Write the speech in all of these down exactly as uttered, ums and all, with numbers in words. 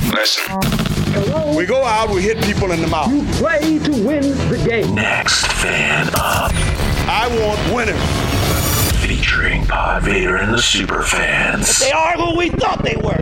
Listen. Hello? We go out, we hit people in the mouth. You play to win the game. Next Fan Up. I want winners. Featuring Pod Vader and the Superfans. They are who we thought they were.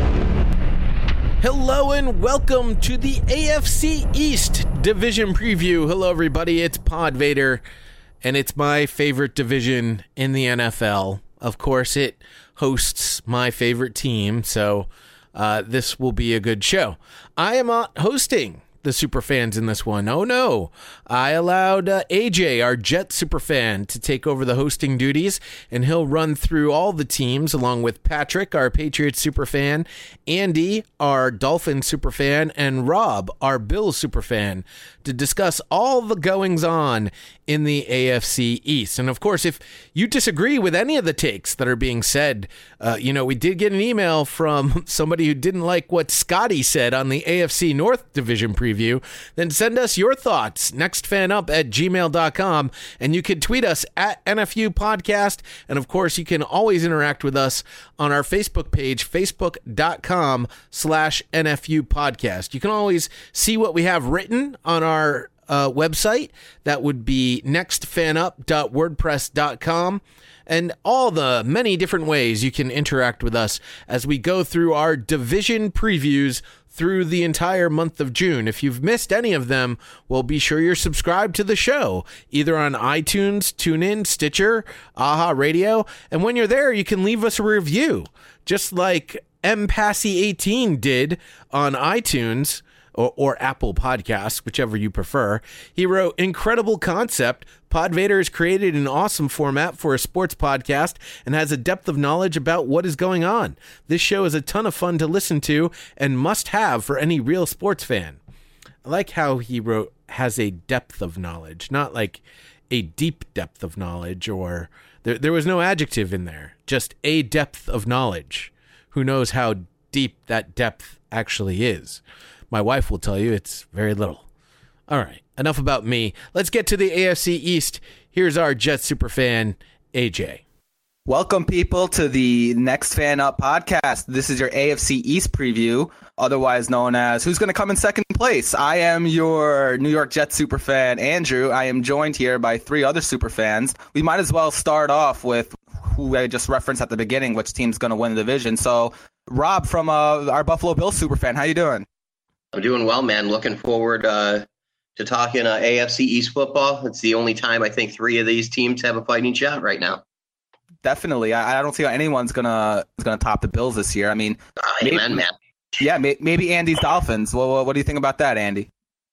Hello and welcome to the A F C East Division Preview. Hello everybody, it's Pod Vader, and it's my favorite division in the N F L. Of course, it hosts my favorite team, so uh, this will be a good show. I am not hosting the Superfans in this one. Oh no, I allowed uh, A J, our Jet Superfan, to take over the hosting duties, and he'll run through all the teams along with Patrick, our Patriots Superfan, Andy, our Dolphins Superfan, and Rob, our Bills Superfan, to discuss all the goings on in the A F C East. And of course, if you disagree with any of the takes that are being said, uh, you know, we did get an email from somebody who didn't like what Scotty said on the A F C North Division Preview, then send us your thoughts, nextfanup at gmail dot com, and you can tweet us at N F U Podcast, and of course, you can always interact with us on our Facebook page, facebook.com slash NFU Podcast. You can always see what we have written on our uh, website. That would be nextfanup dot wordpress dot com. And all the many different ways you can interact with us as we go through our division previews through the entire month of June. If you've missed any of them, well, be sure you're subscribed to the show, either on iTunes, TuneIn, Stitcher, Aha Radio. And when you're there, you can leave us a review, just like M Passy eighteen did on iTunes. Or, or Apple Podcasts, whichever you prefer. He wrote, incredible concept. Pod Vader has created an awesome format for a sports podcast and has a depth of knowledge about what is going on. This show is a ton of fun to listen to and must have for any real sports fan. I like how he wrote, has a depth of knowledge, not like a deep depth of knowledge, or there, there was no adjective in there, just a depth of knowledge. Who knows how deep that depth actually is? My wife will tell you it's very little. All right, enough about me. Let's get to the A F C East. Here's our Jet Superfan, A J. Welcome, people, to the Next Fan Up podcast. This is your A F C East preview, otherwise known as Who's Going to Come in Second Place. I am your New York Jets superfan, Andrew. I am joined here by three other superfans. We might as well start off with who I just referenced at the beginning, which team's going to win the division. So, Rob from uh, our Buffalo Bills superfan, how you doing? I'm doing well, man. Looking forward uh, to talking uh, A F C East football. It's the only time I think three of these teams have a fighting shot right now. Definitely. I, I don't see how anyone's gonna is gonna top the Bills this year. I mean, uh, maybe, amen, man. Yeah, may, maybe Andy's Dolphins. Well, what do you think about that, Andy?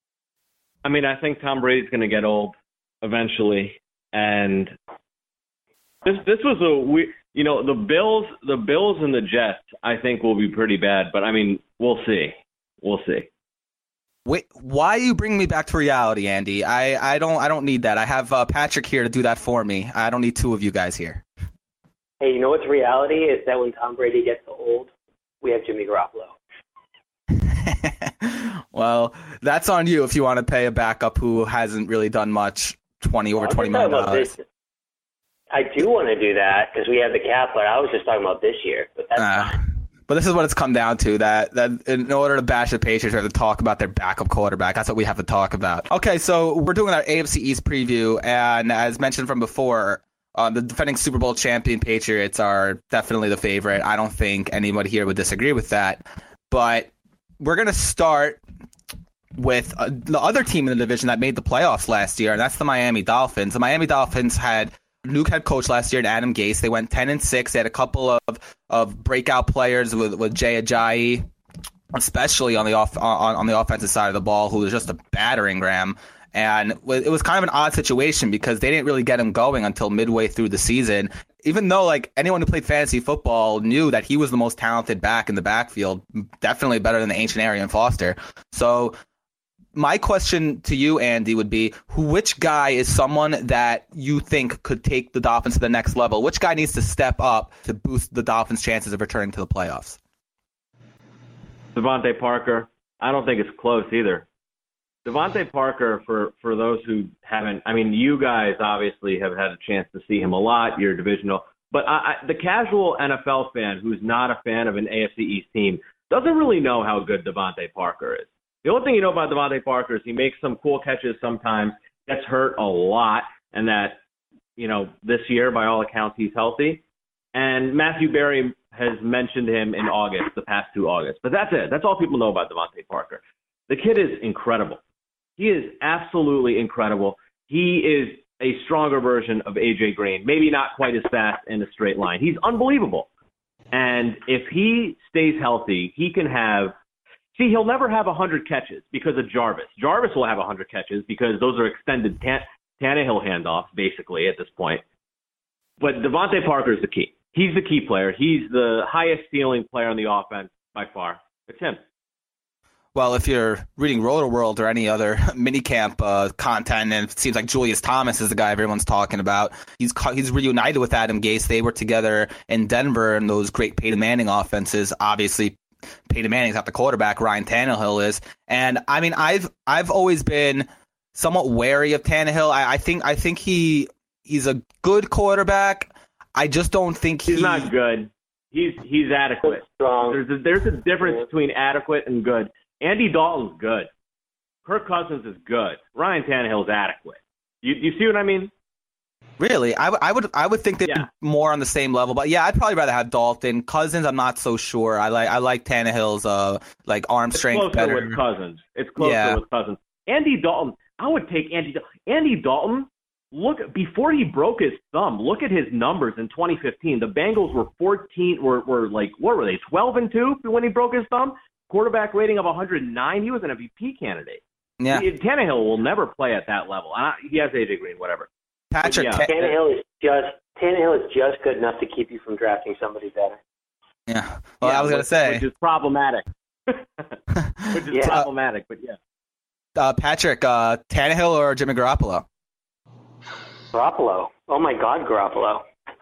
I mean, I think Tom Brady's going to get old eventually, and this this was a we. You know, the Bills, the Bills and the Jets, I think will be pretty bad. But I mean, we'll see. We'll see. Wait, why you bring me back to reality, Andy? I, I don't I don't need that. I have uh, Patrick here to do that for me. I don't need two of you guys here. Hey, you know what's reality is that when Tom Brady gets old, we have Jimmy Garoppolo. Well, that's on you if you want to pay a backup who hasn't really done much. Twenty over twenty million dollars. I do want to do that because we have the cap, but I was just talking about this year. But that's uh. fine. But this is what it's come down to, that, that in order to bash the Patriots, we have to talk about their backup quarterback. That's what we have to talk about. Okay, so we're doing our A F C East preview, and as mentioned from before, uh, the defending Super Bowl champion Patriots are definitely the favorite. I don't think anybody here would disagree with that. But we're going to start with uh, the other team in the division that made the playoffs last year, and that's the Miami Dolphins. The Miami Dolphins had new head coach last year, Adam Gase. They went ten and six. They had a couple of, of breakout players with, with Jay Ajayi, especially on the off on, on the offensive side of the ball, who was just a battering ram. And it was kind of an odd situation because they didn't really get him going until midway through the season, even though like anyone who played fantasy football knew that he was the most talented back in the backfield, definitely better than the ancient Arian Foster. So my question to you, Andy, would be, who, which guy is someone that you think could take the Dolphins to the next level? Which guy needs to step up to boost the Dolphins' chances of returning to the playoffs? Devontae Parker. I don't think it's close either. Devontae Parker, for, for those who haven't, I mean, you guys obviously have had a chance to see him a lot. You're divisional. But I, I, the casual N F L fan who's not a fan of an A F C East team doesn't really know how good Devontae Parker is. The only thing you know about Devontae Parker is he makes some cool catches sometimes, gets hurt a lot, and that, you know, this year, by all accounts, he's healthy. And Matthew Berry has mentioned him in August, the past two August. But that's it. That's all people know about Devontae Parker. The kid is incredible. He is absolutely incredible. He is a stronger version of A J Green, maybe not quite as fast in a straight line. He's unbelievable. And if he stays healthy, he can have – see, he'll never have one hundred catches because of Jarvis. Jarvis will have one hundred catches because those are extended Tan- Tannehill handoffs, basically, at this point. But Devontae Parker is the key. He's the key player. He's the highest ceiling player on the offense by far. It's him. Well, if you're reading Roto World or any other minicamp uh, content, and it seems like Julius Thomas is the guy everyone's talking about, he's he's reunited with Adam Gase. They were together in Denver in those great Peyton Manning offenses. Obviously, Peyton Manning's not the quarterback. Ryan Tannehill is. And, I mean, I've I've always been somewhat wary of Tannehill. I, I think I think he he's a good quarterback. I just don't think he... He's not good. He's he's adequate. There's a, there's a difference between adequate and good. Andy Dalton's good. Kirk Cousins is good. Ryan Tannehill is adequate. You you see what I mean? Really? I, w- I would I would think they'd yeah. be more on the same level. But, yeah, I'd probably rather have Dalton. Cousins, I'm not so sure. I like I like Tannehill's uh like arm it's strength closer better. with Cousins. It's closer yeah. with Cousins. Andy Dalton, I would take Andy Dalton. Andy Dalton, look, before he broke his thumb, look at his numbers in twenty fifteen. The Bengals were fourteen, were, were like, what were they, twelve and two when he broke his thumb? Quarterback rating of one hundred nine. He was an M V P candidate. Yeah. Tannehill will never play at that level. Uh, he has A J Green, whatever. Patrick, yeah. Ta- Tannehill is just Tannehill is just good enough to keep you from drafting somebody better. Yeah. Well, yeah, I was going to say. Which is problematic. which is yeah. problematic, but yeah. Uh, Patrick, uh, Tannehill or Jimmy Garoppolo? Garoppolo. Oh, my God, Garoppolo.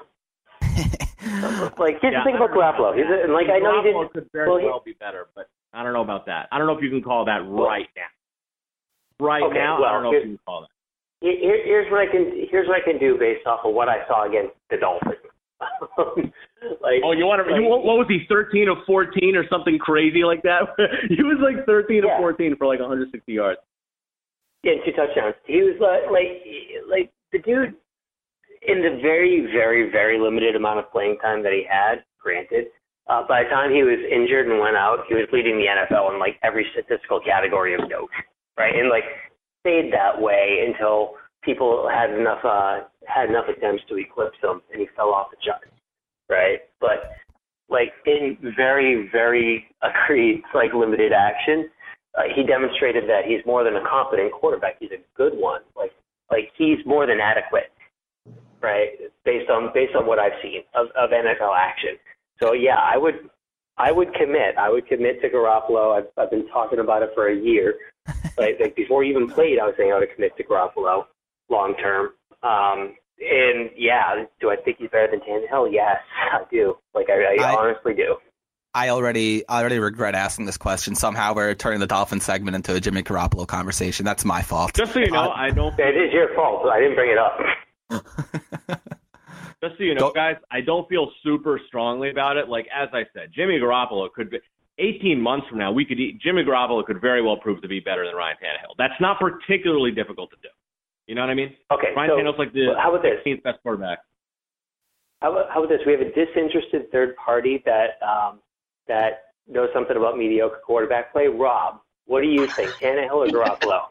like, here's yeah, the thing about Garoppolo. He's a, like, I know he Garoppolo didn't. could very well, well be better, but I don't know about that. I don't know if you can call that right now. Right okay, now, well, I don't know if you can call that. Here, here's what I can here's what I can do based off of what I saw against the Dolphins. like, oh, you want to? like, you, what was he? thirteen of fourteen or something crazy like that? He was like thirteen yeah. of fourteen for like one hundred sixty yards. Yeah, two touchdowns. He was like, like, like the dude in the very, very, very limited amount of playing time that he had. Granted, uh, by the time he was injured and went out, he was leading the N F L in like every statistical category of note, right? And like stayed that way until people had enough uh, had enough attempts to eclipse him, and he fell off the chart, right? But like in very, very agreed, like limited action, uh, he demonstrated that he's more than a competent quarterback. He's a good one. Like like he's more than adequate, right? Based on based on what I've seen of, of N F L action. So yeah, I would I would commit. I would commit to Garoppolo. I've I've been talking about it for a year. Like, like before he even played, I was saying I would commit to Garoppolo long term. Um, and yeah, do I think he's better than Tannehill? Yes, I do. Like I, I, I honestly do. I already I already regret asking this question. Somehow we're turning the Dolphins segment into a Jimmy Garoppolo conversation. That's my fault. Just so you know, uh, I don't. It is your fault. I didn't bring it up. Just so you know, guys, I don't feel super strongly about it. Like, as I said, Jimmy Garoppolo could be eighteen months from now, we could eat, Jimmy Garoppolo could very well prove to be better than Ryan Tannehill. That's not particularly difficult to do. You know what I mean? Okay. Ryan so, Tannehill's like the how about this? sixteenth best quarterback. How about, how about this? We have a disinterested third party that um, that knows something about mediocre quarterback play. Rob, what do you think, Tannehill or Garoppolo?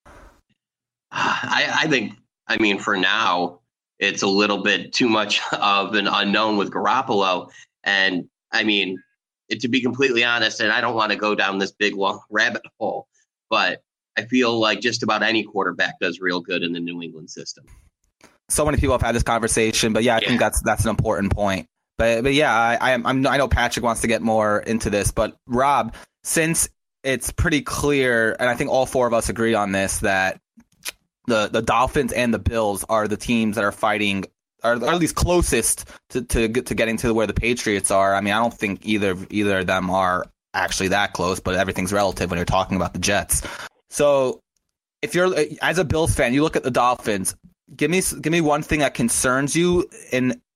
I, I think, I mean, for now, it's a little bit too much of an unknown with Garoppolo. And, I mean, it, to be completely honest, and I don't want to go down this big, long rabbit hole, but I feel like just about any quarterback does real good in the New England system. So many people have had this conversation, but yeah, I yeah. think that's that's an important point. But but yeah, I I'm, I'm I know Patrick wants to get more into this, but Rob, since it's pretty clear, and I think all four of us agree on this, that the the Dolphins and the Bills are the teams that are fighting, are, are at least closest to to to getting to where the Patriots are. I mean, I don't think either either of them are actually that close, but everything's relative when you're talking about the Jets. So if you're as a Bills fan, you look at the Dolphins. Give me give me one thing that concerns you in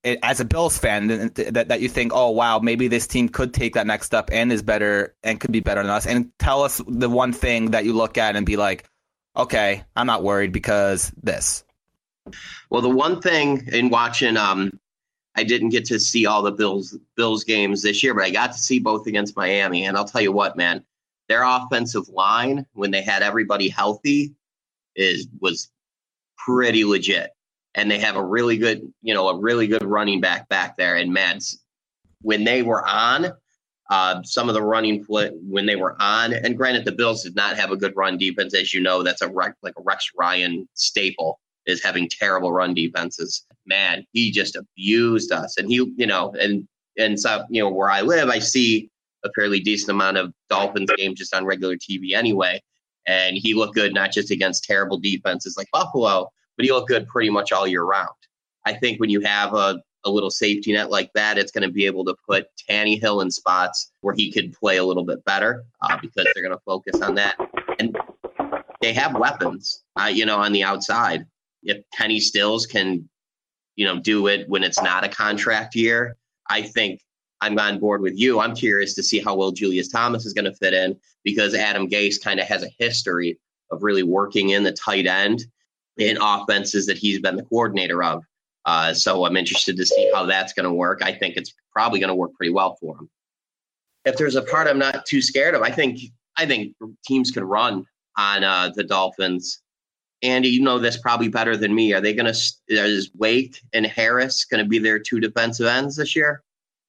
it, as a Bills fan, that, that you think, oh, wow, maybe this team could take that next step and is better and could be better than us? And tell us the one thing that you look at and be like, okay, I'm not worried because this. Well, the one thing in watching, um, I didn't get to see all the Bills Bills games this year, but I got to see both against Miami. And I'll tell you what, man, their offensive line, when they had everybody healthy, is was pretty legit. And they have a really good, you know, a really good running back back there. And man, when they were on, uh, some of the running play, when they were on, and granted, the Bills did not have a good run defense, as you know, that's a rec, like a Rex Ryan staple, is having terrible run defenses. Man, he just abused us. And he, you know, and and so, you know, where I live, I see a fairly decent amount of Dolphins games just on regular T V anyway. And he looked good, not just against terrible defenses like Buffalo, but he looked good pretty much all year round. I think when you have a, a little safety net like that, it's going to be able to put Tannehill in spots where he could play a little bit better uh, because they're going to focus on that. And they have weapons, uh, you know, on the outside. If Kenny Stills can, you know, do it when it's not a contract year, I think I'm on board with you. I'm curious to see how well Julius Thomas is going to fit in, because Adam Gase kind of has a history of really working in the tight end in offenses that he's been the coordinator of. Uh, so I'm interested to see how that's going to work. I think it's probably going to work pretty well for him. If there's a part I'm not too scared of, I think I think teams can run on uh, the Dolphins. Andy, you know this probably better than me. Are they going to, is Wake and Harris going to be their two defensive ends this year?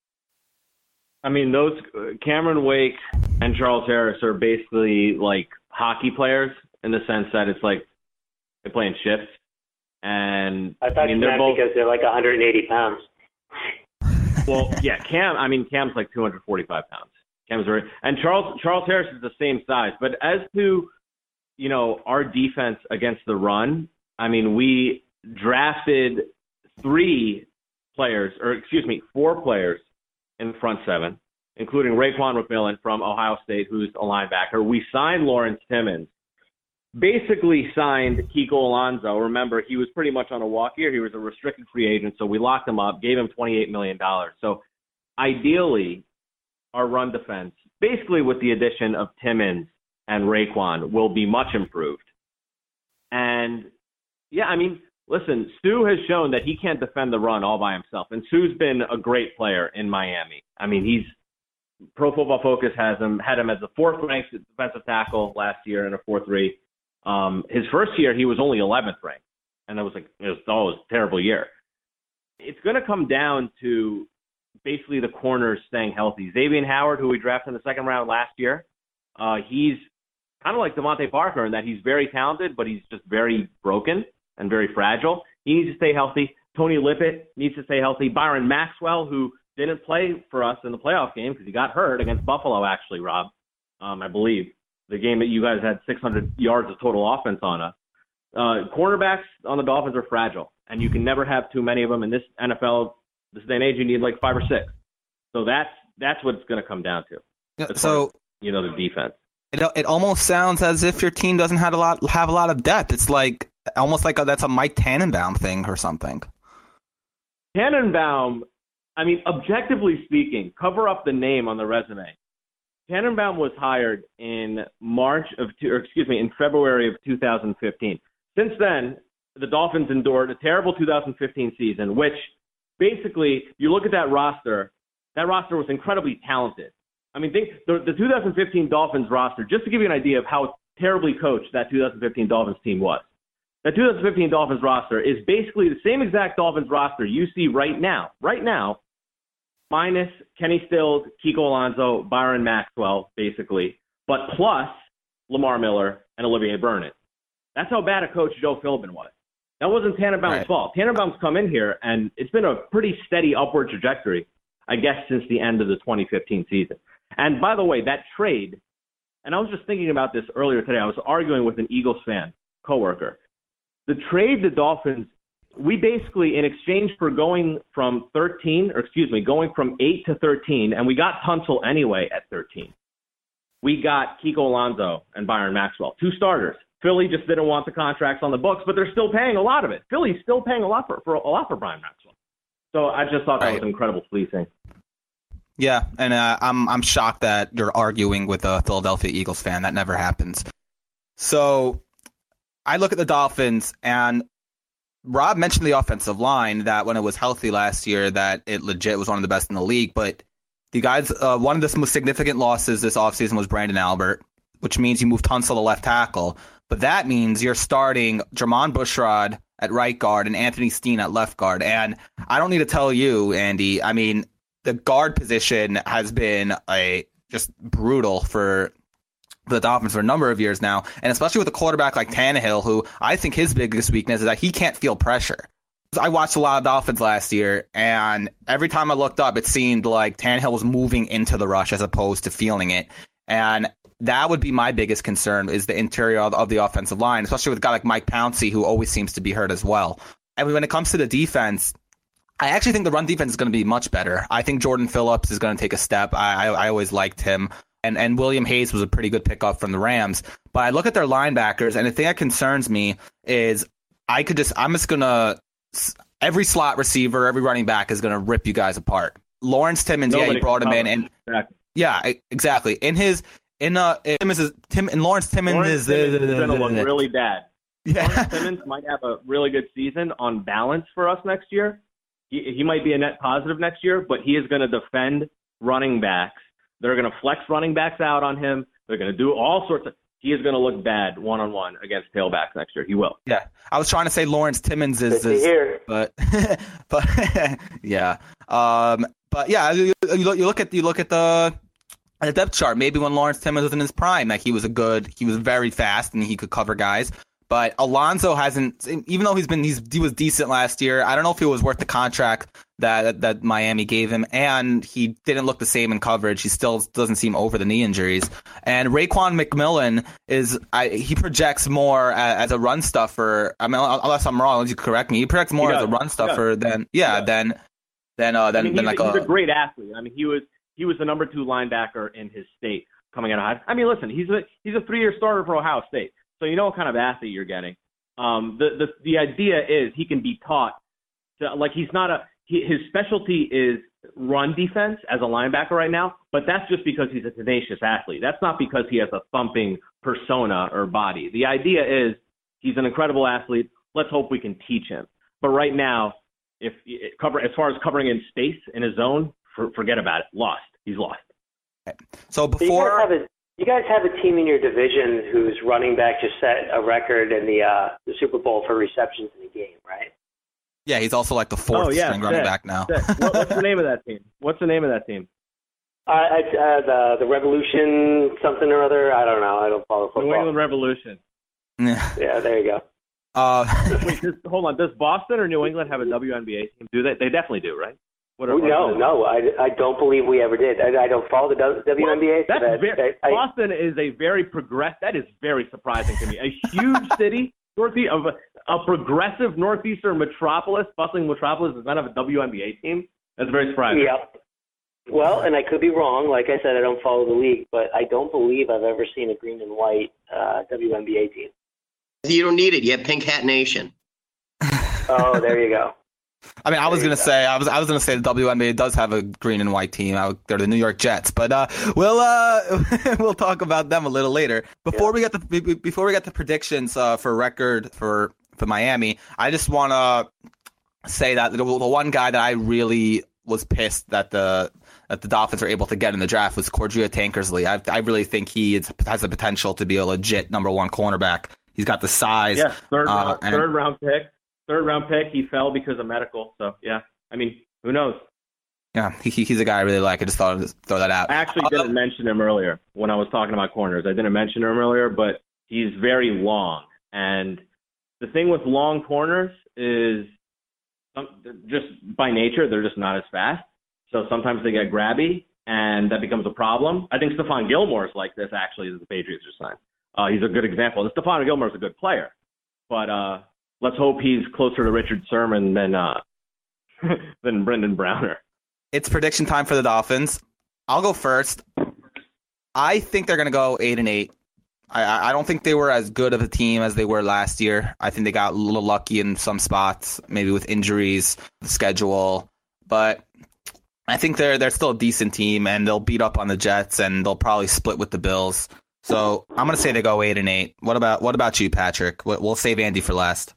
I mean, those Cameron Wake and Charles Harris are basically like hockey players in the sense that it's like they play in shifts. And I thought I mean, you they're meant both, because they're like one hundred eighty pounds. Well, yeah, Cam. I mean, Cam's like two hundred forty-five pounds. Cam's very, and Charles Charles Harris is the same size. But as to, you know, our defense against the run, I mean, we drafted three players, or excuse me, four players in the front seven, including Raekwon McMillan from Ohio State, who's a linebacker. We signed Lawrence Timmons, basically signed Kiko Alonso. Remember, he was pretty much on a walk year. He was a restricted free agent, so we locked him up, gave him twenty-eight million dollars. So ideally, our run defense, basically with the addition of Timmons and Raekwon, will be much improved. And, yeah, I mean, listen, Stu has shown that he can't defend the run all by himself. And Stu's been a great player in Miami. I mean, he's Pro Football Focus has him had him as the fourth-ranked defensive tackle last year in a four three. Um, his first year, he was only eleventh ranked. And that was like, it was, oh, it was a terrible year. It's going to come down to basically the corners staying healthy. Xavier Howard, who we drafted in the second round last year, uh, he's kind of like Devontae Parker in that he's very talented, but he's just very broken and very fragile. He needs to stay healthy. Tony Lippett needs to stay healthy. Byron Maxwell, who didn't play for us in the playoff game because he got hurt against Buffalo, actually, Rob, um, I believe. The game that you guys had six hundred yards of total offense on us. Uh, cornerbacks on the Dolphins are fragile, and you can never have too many of them. In this N F L, this day and age, you need like five or six. So that's that's what it's going to come down to. Yeah, so, as, you know, the defense. It it almost sounds as if your team doesn't have a lot have a lot of depth. It's like almost like a, that's a Mike Tannenbaum thing or something. Tannenbaum, I mean, objectively speaking, cover up the name on the resume. Tannenbaum was hired in March of, or excuse me, in February of two thousand fifteen. Since then, the Dolphins endured a terrible two thousand fifteen season, which basically, you look at that roster, that roster was incredibly talented. I mean, think the, the two thousand fifteen Dolphins roster, just to give you an idea of how terribly coached that two thousand fifteen Dolphins team was. That two thousand fifteen Dolphins roster is basically the same exact Dolphins roster you see right now, right now, minus Kenny Stills, Kiko Alonso, Byron Maxwell, basically, but plus Lamar Miller and Olivier Vernon. That's how bad a coach Joe Philbin was. That wasn't Tannenbaum's right. fault. Tannenbaum's come in here, and it's been a pretty steady upward trajectory, I guess, since the end of the twenty fifteen season. And by the way, that trade, and I was just thinking about this earlier today. I was arguing with an Eagles fan coworker. The trade the Dolphins, we basically, in exchange for going from thirteen, or excuse me, going from eight to thirteen, and we got Tunsil anyway at thirteen. We got Kiko Alonso and Byron Maxwell, two starters. Philly just didn't want the contracts on the books, but they're still paying a lot of it. Philly's still paying a lot for, for a lot for Byron Maxwell. So I just thought that Right. was incredible fleecing. Yeah, and uh, I'm I'm shocked that you're arguing with a Philadelphia Eagles fan. That never happens. So I look at the Dolphins, and Rob mentioned the offensive line, that when it was healthy last year, that it legit was one of the best in the league. But the guys, uh, one of the most significant losses this offseason was Brandon Albert, which means you moved Tunsil to left tackle. But that means you're starting Jermon Bushrod at right guard and Anthony Steen at left guard. And I don't need to tell you, Andy, I mean, the guard position has been a just brutal for the Dolphins for a number of years now, and especially with a quarterback like Tannehill, who I think his biggest weakness is that he can't feel pressure. I watched a lot of Dolphins last year, and every time I looked up, it seemed like Tannehill was moving into the rush as opposed to feeling it. And that would be my biggest concern, is the interior of, of the offensive line, especially with a guy like Mike Pouncey, who always seems to be hurt as well. And when it comes to the defense, I actually think the run defense is going to be much better. I think Jordan Phillips is going to take a step. I, I, I always liked him. And and William Hayes was a pretty good pickup from the Rams. But I look at their linebackers, and the thing that concerns me is I could just I'm just gonna every slot receiver, every running back is gonna rip you guys apart. Lawrence Timmons, Nobody yeah, you brought him can in, and exactly. yeah, exactly. In his in uh Timmons is Tim and Lawrence Timmons Lawrence is Timmons is going to look really bad. Yeah. Lawrence Timmons might have a really good season on balance for us next year. He, he might be a net positive next year, but he is going to defend running backs. They're going to flex running backs out on him. They're going to do all sorts of – he is going to look bad one-on-one against tailbacks next year. He will. Yeah. I was trying to say Lawrence Timmons is, Good to is hear. but but yeah. Um, but yeah, you, you look you look at you look at the the depth chart. Maybe when Lawrence Timmons was in his prime, like he was a good, he was very fast and he could cover guys. But Alonzo hasn't, even though he's been he's, he was decent last year. I don't know if he was worth the contract that that Miami gave him, and he didn't look the same in coverage. He still doesn't seem over the knee injuries. And Raekwon McMillan is I, he projects more as, as a run stuffer. I mean, unless I'm wrong, you correct me. He projects more He as a does. run stuffer He than yeah He than than uh, than, I mean, than he's, like he's a, a great athlete. I mean, he was he was the number two linebacker in his state coming out of high. I mean, listen, he's a he's a three-year starter for Ohio State, so you know what kind of athlete you're getting. Um, the the the idea is he can be taught to, like he's not a he, his specialty is run defense as a linebacker right now, but that's just because he's a tenacious athlete. That's not because he has a thumping persona or body. The idea is he's an incredible athlete. Let's hope we can teach him. But right now, if cover as far as covering in space in his zone, for, forget about it. Lost. He's lost. so So you before. guys have a you guys have a team in your division whose running back just set a record in the uh, the Super Bowl for receptions in a game, right? Yeah, he's also like the fourth Oh, yeah, string running sick, back now. sick. What, what's the name of that team? What's the name of that team? Uh, I, uh, the the Revolution something or other. I don't know. I don't follow football. New England Revolution. Yeah. Yeah, there you go. Uh, Wait, does, hold on. Does Boston or New England have a W N B A team? Do they? They definitely do, right? What are- no, what is- no, I, I don't believe we ever did. I, I don't follow the W N B A. So That's that, very, that, I, Boston is a very progress. That is very surprising to me. A huge city, northeast of a, a progressive northeastern metropolis, bustling metropolis, does not have a W N B A team. That's very surprising. yeah. Well, and I could be wrong. Like I said, I don't follow the league, but I don't believe I've ever seen a green and white uh, W N B A team. You don't need it. You have Pink Hat Nation. Oh, there you go. I mean, I was There gonna you go. say, I was, I was gonna say the W N B A does have a green and white team. I, they're the New York Jets, but uh, we'll uh, we'll talk about them a little later. Before we get the be- be- before we get the predictions uh, for record for for Miami, I just want to say that the, the one guy that I really was pissed that the that the Dolphins were able to get in the draft was Cordrea Tankersley. I I really think he is, has the potential to be a legit number one cornerback. He's got the size. Yeah, third uh, round, and- third round pick. Third round pick. He fell because of medical. So yeah, I mean, who knows? Yeah, he, he- he's a guy I really like. I just thought I'd just throw that out. I actually Uh, didn't mention him earlier when I was talking about corners. I didn't mention him earlier, but he's very long. And the thing with long corners is some, just by nature, they're just not as fast. So sometimes they get grabby, and that becomes a problem. I think Stephon Gilmore's like this, actually, as the Patriots just signed. Uh, he's a good example. Stephon Gilmore's a good player. But uh, let's hope he's closer to Richard Sherman than, uh, than Brendan Browner. It's prediction time for the Dolphins. I'll go first. I think they're going to go eight and eight. I, I don't think they were as good of a team as they were last year. I think they got a little lucky in some spots, maybe with injuries, the schedule. but I think they're they're still a decent team, and they'll beat up on the Jets, and they'll probably split with the Bills. So I'm gonna say they go eight and eight. What about what about you, Patrick? We'll save Andy for last.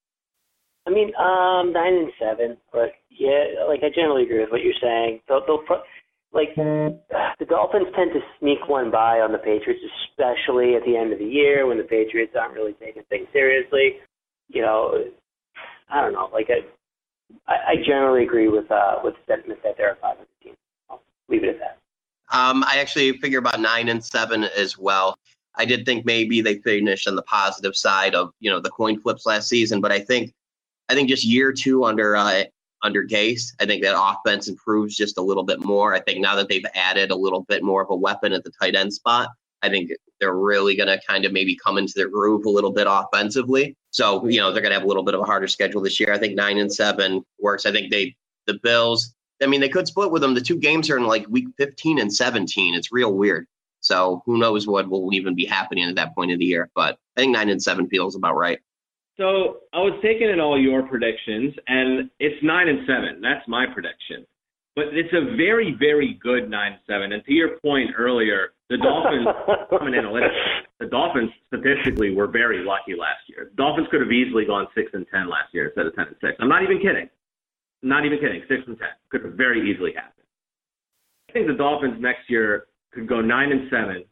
I mean, um, nine and seven, but yeah, like I generally agree with what you're saying. They'll, they'll pro- like the Dolphins tend to sneak one by on the Patriots, especially at the end of the year when the Patriots aren't really taking things seriously. You know, I don't know. Like I, I generally agree with uh, with the sentiment that they're a five hundred team. I'll leave it at that. Um, I actually figure about nine and seven as well. I did think maybe they finished on the positive side of, you know, the coin flips last season, but I think, I think just year two under uh, under Gase, I think that offense improves just a little bit more. I think now that they've added a little bit more of a weapon at the tight end spot, I think they're really going to kind of maybe come into their groove a little bit offensively. So, you know, they're going to have a little bit of a harder schedule this year. I think nine and seven works. I think they, the Bills, I mean, they could split with them. The two games are in like week fifteen and seventeen. It's real weird. So who knows what will even be happening at that point of the year. But I think nine and seven feels about right. So I was taking in all your predictions, and it's nine and seven. That's my prediction. But it's a very, very good nine and seven. And to your point earlier, the Dolphins, from an analytics, the Dolphins statistically were very lucky last year. The Dolphins could have easily gone six and ten last year instead of ten and six. I'm not even kidding. Not even kidding. Six and ten could have very easily happened. I think the Dolphins next year could go nine and seven.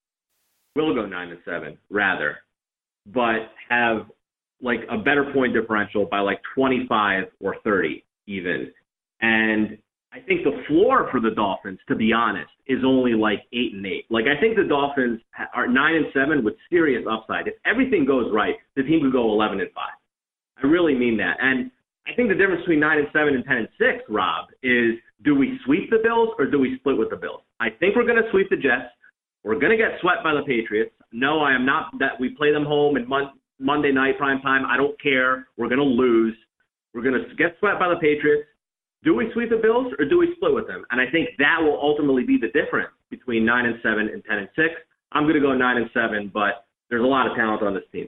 Will go nine and seven rather, but have like a better point differential by like twenty-five or thirty even. And I think the floor for the Dolphins, to be honest, is only like eight and eight. Like I think the Dolphins are nine and seven with serious upside. If everything goes right, the team could go eleven and five. I really mean that. And I think the difference between nine and seven and ten and six, Rob, is do we sweep the Bills or do we split with the Bills? I think we're going to sweep the Jets. We're going to get swept by the Patriots. No, I am not that we play them home in mon- Monday night prime time. I don't care. We're going to lose. We're going to get swept by the Patriots. Do we sweep the Bills or do we split with them? And I think that will ultimately be the difference between nine and seven and ten and six. I'm going to go nine and seven, but there's a lot of talent on this team.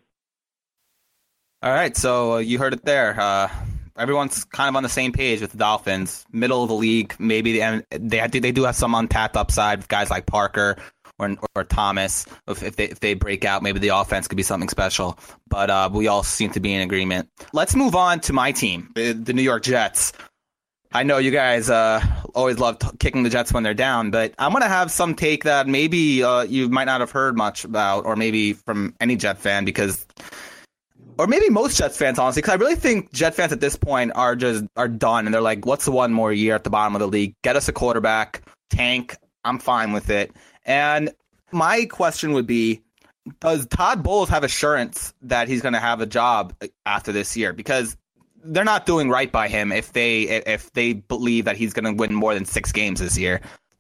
All right, so uh, you heard it there. Uh, everyone's kind of on the same page with the Dolphins, middle of the league. Maybe they they they do have some untapped upside with guys like Parker or or Thomas. If, if they if they break out, maybe the offense could be something special. But uh, we all seem to be in agreement. Let's move on to my team, the, the New York Jets. I know you guys uh, always love t- kicking the Jets when they're down, but I'm going to have some take that maybe uh, you might not have heard much about, or maybe from any Jet fan, because, or maybe most Jets fans, honestly, because I really think Jet fans at this point are just are done, and they're like, what's the one more year at the bottom of the league? Get us a quarterback, tank, I'm fine with it. And my question would be, does Todd Bowles have assurance that he's going to have a job after this year? Because they're not doing right by him if they if they believe that he's going to win more than six games this year.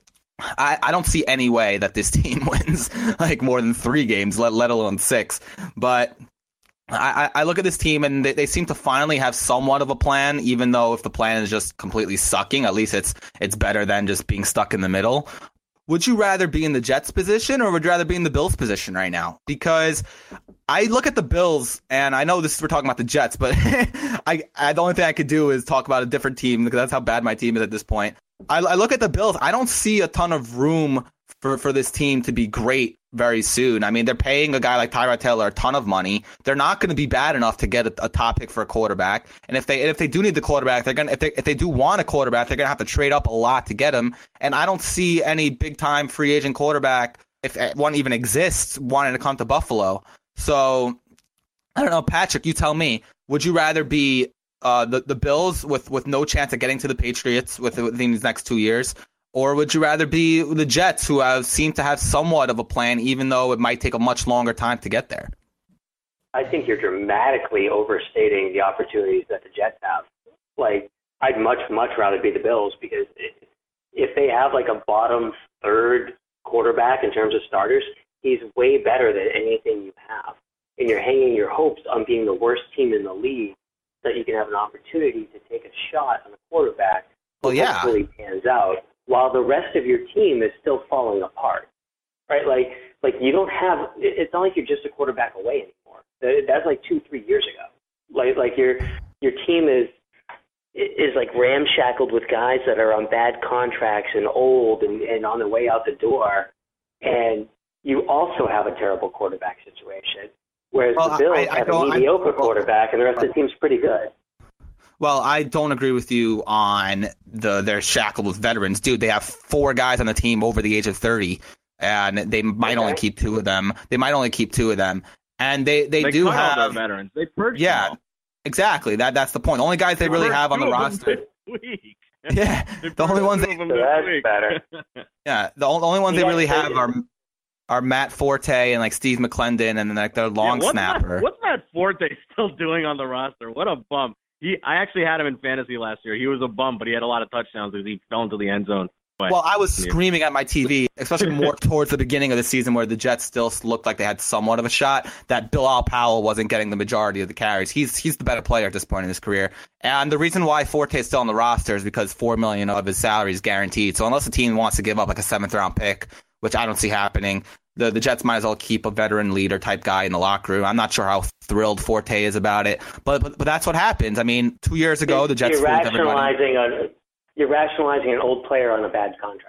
I, I don't see any way that this team wins like more than three games, let let alone six. But I, I look at this team and they, they seem to finally have somewhat of a plan, even though if the plan is just completely sucking, at least it's it's better than just being stuck in the middle. Would you rather be in the Jets position or would you rather be in the Bills position right now? Because I look at the Bills, and I know this we're talking about the Jets, but I, I the only thing I could do is talk about a different team because that's how bad my team is at this point. I, I look at the Bills. I don't see a ton of room for, for this team to be great very soon. I mean, they're paying a guy like Tyrod Taylor a ton of money. They're not going to be bad enough to get a, a top pick for a quarterback. And if they if they do need the quarterback, they're gonna if they if they do want a quarterback, they're gonna have to trade up a lot to get him. And I don't see any big time free agent quarterback, if one even exists, wanting to come to Buffalo. So I don't know, Patrick, you tell me. Would you rather be uh, the the Bills with, with no chance of getting to the Patriots within these next two years? Or would you rather be the Jets, who have seem to have somewhat of a plan, even though it might take a much longer time to get there? I think you're dramatically overstating the opportunities that the Jets have. Like, I'd much, much rather be the Bills because if they have like a bottom third quarterback in terms of starters, he's way better than anything you have. And you're hanging your hopes on being the worst team in the league so that you can have an opportunity to take a shot on a quarterback who well, yeah. hopefully pans out, while the rest of your team is still falling apart, right? Like, like you don't have. It's not like you're just a quarterback away anymore. That's like two, three years ago. Like, like your your team is is like ramshackled with guys that are on bad contracts and old and, and on their way out the door. And you also have a terrible quarterback situation. Whereas well, the Bills I, I have a mediocre I, quarterback and the rest of the team's pretty good. Well, I don't agree with you on the they're shackled with veterans. Dude, they have four guys on the team over the age of thirty, and they might okay. only keep two of them. They might only keep two of them. And they, they, they do cut have all their veterans. They purged Yeah, them all. Exactly. That that's the point. The only guys they, they really have on the roster. Week. Yeah, the only ones they so that's week. better. Yeah, the only ones they really have are are Matt Forte and like Steve McClendon and then like their long yeah, what's snapper. Matt, what's Matt Forte still doing on the roster? What a bump. He, I actually had him in fantasy last year. He was a bum, but he had a lot of touchdowns because he fell into the end zone. But, well, I was screaming at my T V, especially more towards the beginning of the season where the Jets still looked like they had somewhat of a shot, that Bilal Powell wasn't getting the majority of the carries. He's he's the better player at this point in his career. And the reason why Forte is still on the roster is because four million dollars of his salary is guaranteed. So unless the team wants to give up like a seventh-round pick, which I don't see happening, The the Jets might as well keep a veteran leader type guy in the locker room. I'm not sure how thrilled Forte is about it, but but, but that's what happens. I mean, two years ago, the Jets you're rationalizing a, you're rationalizing an old player on a bad contract.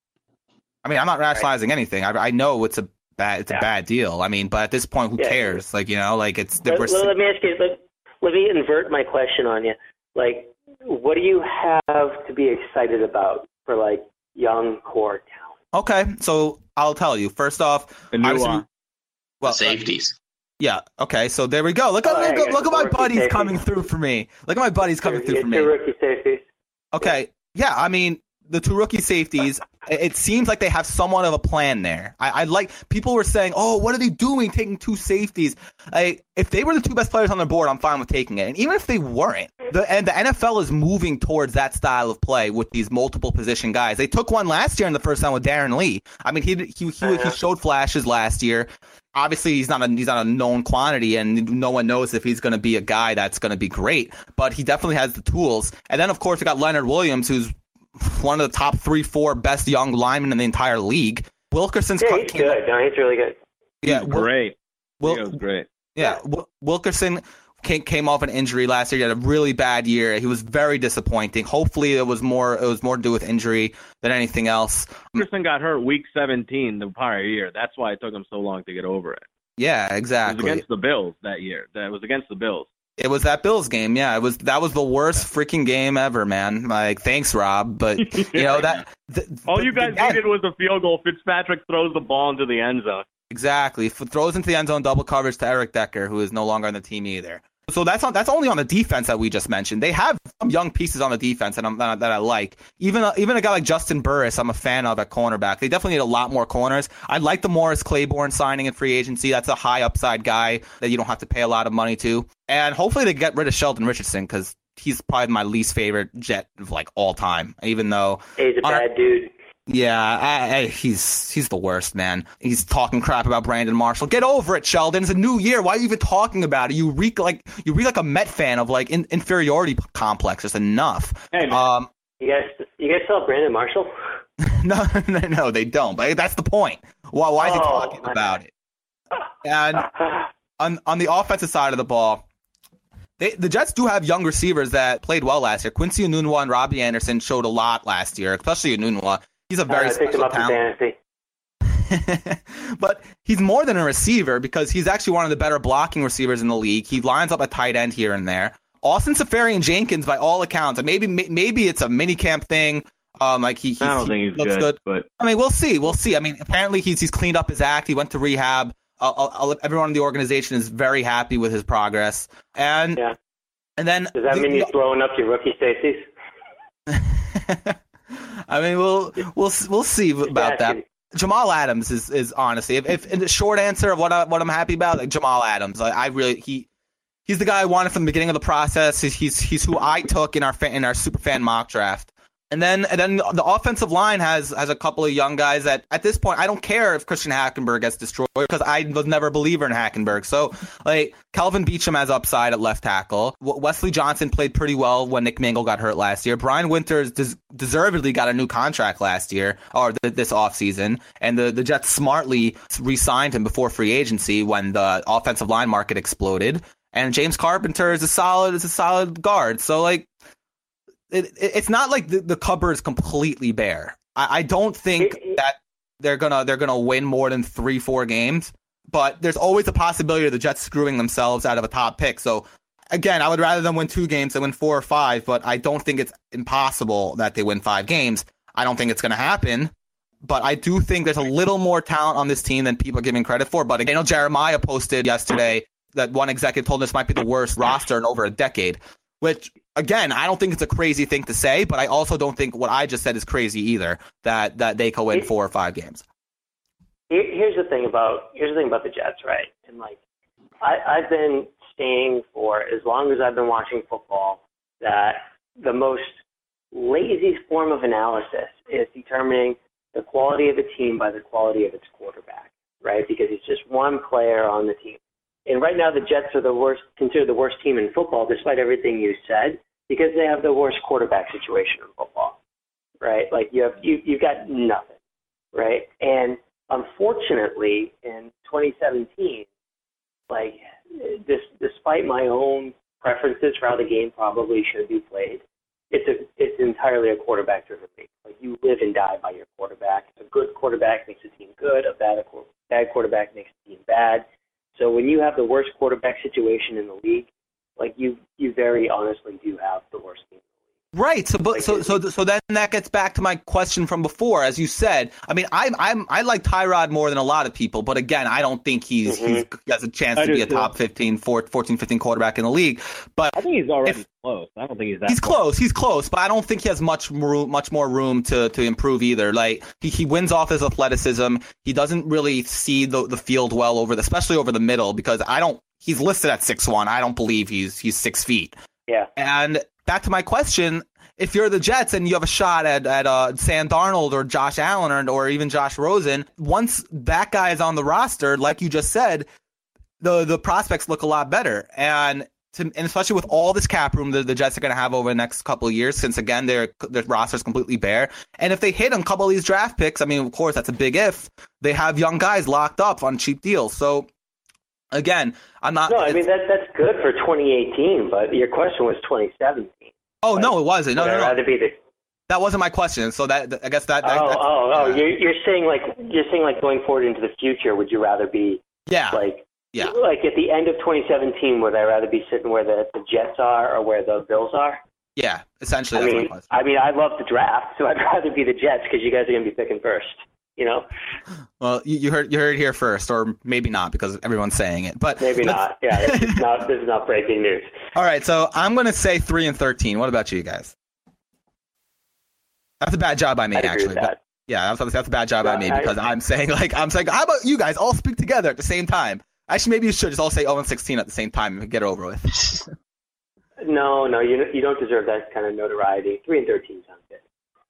I mean, I'm not rationalizing right. anything. I, I know it's a bad it's yeah. a bad deal. I mean, but at this point, who yeah. cares? Like, you know, like it's. Let, let, let me ask you. Let, let me invert my question on you. Like, what do you have to be excited about for like young core talent? Okay, so I'll tell you. First off, the new well, the safeties. Uh, yeah. Okay. So there we go. Look at oh, look, hey, look, look at my buddies safeties. coming through for me. Look at my buddies coming through for me. Two rookie safeties. Okay. Yeah. I mean, the two rookie safeties. It seems like they have somewhat of a plan there. I, I like people were saying, "Oh, what are they doing, taking two safeties?" I, if they were the two best players on the board, I'm fine with taking it. And even if they weren't, the and the N F L is moving towards that style of play with these multiple position guys. They took one last year in the first round with Darren Lee. I mean, he he he, he showed flashes last year. Obviously, he's not a he's not a known quantity, and no one knows if he's going to be a guy that's going to be great. But he definitely has the tools. And then, of course, we got Leonard Williams, who's one of the top three, four best young linemen in the entire league. Wilkerson's yeah, he's good. No, he's really good. Yeah, he's great. Wil- he was great. Yeah, Wil- Wilkerson came, came off an injury last year. He had a really bad year. He was very disappointing. Hopefully, it was more it was more to do with injury than anything else. Wilkerson got hurt week seventeen the prior year. That's why it took him so long to get over it. Yeah, exactly. It was against the Bills that year. That was against the Bills. It was that Bills game, yeah. It was that was the worst freaking game ever, man. Like, thanks, Rob, but you know that. The, All the, you guys the, needed was a field goal. Fitzpatrick throws the ball into the end zone. Exactly, throws into the end zone, double coverage to Eric Decker, who is no longer on the team either. So that's on, that's only on the defense that we just mentioned. They have some young pieces on the defense that, I'm, that, that I like. Even a, even a guy like Justin Burris, I'm a fan of at cornerback. They definitely need a lot more corners. I like the Morris Claiborne signing in free agency. That's a high upside guy that you don't have to pay a lot of money to. And hopefully they get rid of Sheldon Richardson because he's probably my least favorite Jet of like all time. Even though he's a bad dude. Yeah, I, I, he's he's the worst, man. He's talking crap about Brandon Marshall. Get over it, Sheldon. It's a new year. Why are you even talking about it? You reek like you reek like a Met fan of like in, inferiority complex. It's enough. Hey, um, you guys, you guys saw Brandon Marshall? no, no, no, they don't. But that's the point. Why, why is he oh, talking about it? And on on the offensive side of the ball, They, the Jets do have young receivers that played well last year. Quincy Enunwa and Robbie Anderson showed a lot last year, especially Enunwa. He's a very uh, special talent. But he's more than a receiver because he's actually one of the better blocking receivers in the league. He lines up a tight end here and there. Austin Seferian-Jenkins, by all accounts, and maybe maybe it's a minicamp thing. Um, like he, he, I don't he think he's looks good, good, but I mean, we'll see. We'll see. I mean, apparently he's he's cleaned up his act. He went to rehab. Uh, I'll, I'll, everyone in the organization is very happy with his progress. And yeah. and then does that the, mean you're throwing up your rookie safeties? I mean, we'll we'll we'll see about that. Jamal Adams is, is honestly, if, if in the short answer of what I, what I'm happy about, like Jamal Adams, like, I really he he's the guy I wanted from the beginning of the process. He's he's, he's who I took in our fan, in our super fan mock draft. And then and then the offensive line has has a couple of young guys that at this point I don't care if Christian Hackenberg gets destroyed because I was never a believer in Hackenberg. So like Calvin Beachum has upside at left tackle. Wesley Johnson played pretty well when Nick Mangle got hurt last year. Brian Winters des- deservedly got a new contract last year or th- this offseason. And the, the Jets smartly re-signed him before free agency when the offensive line market exploded. And James Carpenter is a solid is a solid guard. So like it, it, it's not like the, the cupboard is completely bare. I, I don't think It- it- that they're gonna they're gonna win more than three four games, but there's always a possibility of the Jets screwing themselves out of a top pick. So again, I would rather them win two games than win four or five, but I don't think it's impossible that they win five games. I don't think it's going to happen, but I do think there's a little more talent on this team than people are giving credit for. But Daniel Jeremiah posted yesterday that one executive told us this might be the worst roster in over a decade, which, again, I don't think it's a crazy thing to say, but I also don't think what I just said is crazy either, that, that they could win four or five games. Here- Here's the thing about here's the thing about the Jets, right? And like, I, I've been saying for as long as I've been watching football that the most lazy form of analysis is determining the quality of a team by the quality of its quarterback, right? Because it's just one player on the team. And right now the Jets are the worst, considered the worst team in football, despite everything you said, because they have the worst quarterback situation in football, right? Like you have you you've got nothing, right? And unfortunately, in twenty seventeen, like this, despite my own preferences for how the game probably should be played, it's a it's entirely a quarterback-driven league. Like you live and die by your quarterback. A good quarterback makes a team good. A bad a bad quarterback makes a team bad. So when you have the worst quarterback situation in the league, like you you very honestly do have the worst team. Right. So, but, so, so, so then that gets back to my question from before. As you said, I mean, I'm, I'm, I like Tyrod more than a lot of people, but again, I don't think he's, Mm-hmm. he's he has a chance I to do be a too. top fifteen, fourteen, fifteen quarterback in the league. But I think he's already If- close. I don't think he's that he's close. close. He's close, but I don't think he has much room, much more room to, to improve either. Like he, he wins off his athleticism. He doesn't really see the, the field well over, the, especially over the middle, because I don't. He's listed at six one. I don't believe he's he's six feet. Yeah. And back to my question. If you're the Jets and you have a shot at, at uh, Sam Darnold or Josh Allen or, or even Josh Rosen, once that guy is on the roster, like you just said, the the prospects look a lot better. And to, and especially with all this cap room that the Jets are going to have over the next couple of years, since, again, their, their roster is completely bare. And if they hit on a couple of these draft picks, I mean, of course, that's a big if, they have young guys locked up on cheap deals. So, again, I'm not... No, I mean that that's good for twenty eighteen, but your question was twenty seventeen. Oh, no, it wasn't. No, Would no, I no. rather be the That wasn't my question. So that, I guess that... that oh that's, oh oh yeah. you're you're saying like you're saying like going forward into the future, would you rather be Yeah, like yeah. like at the end of twenty seventeen, would I rather be sitting where the, the Jets are or where the Bills are? Yeah, essentially I that's mean, my question. I mean, I love the draft, so I'd rather be the Jets because you guys are going to be picking first. You know, Well, you, you heard you heard it here first, or maybe not because everyone's saying it. But maybe let's- not. Yeah, this is not this is not breaking news. All right, so I'm going to say three and thirteen. What about you guys? That's a bad job by me, I agree actually. with But that. yeah, that's, that's a bad job by Yeah, me I- because I'm saying like I'm saying, how about you guys all speak together at the same time? Actually, maybe you should just all say oh and sixteen at the same time and get it over with. No, no, you you don't deserve that kind of notoriety. Three and thirteen sounds good.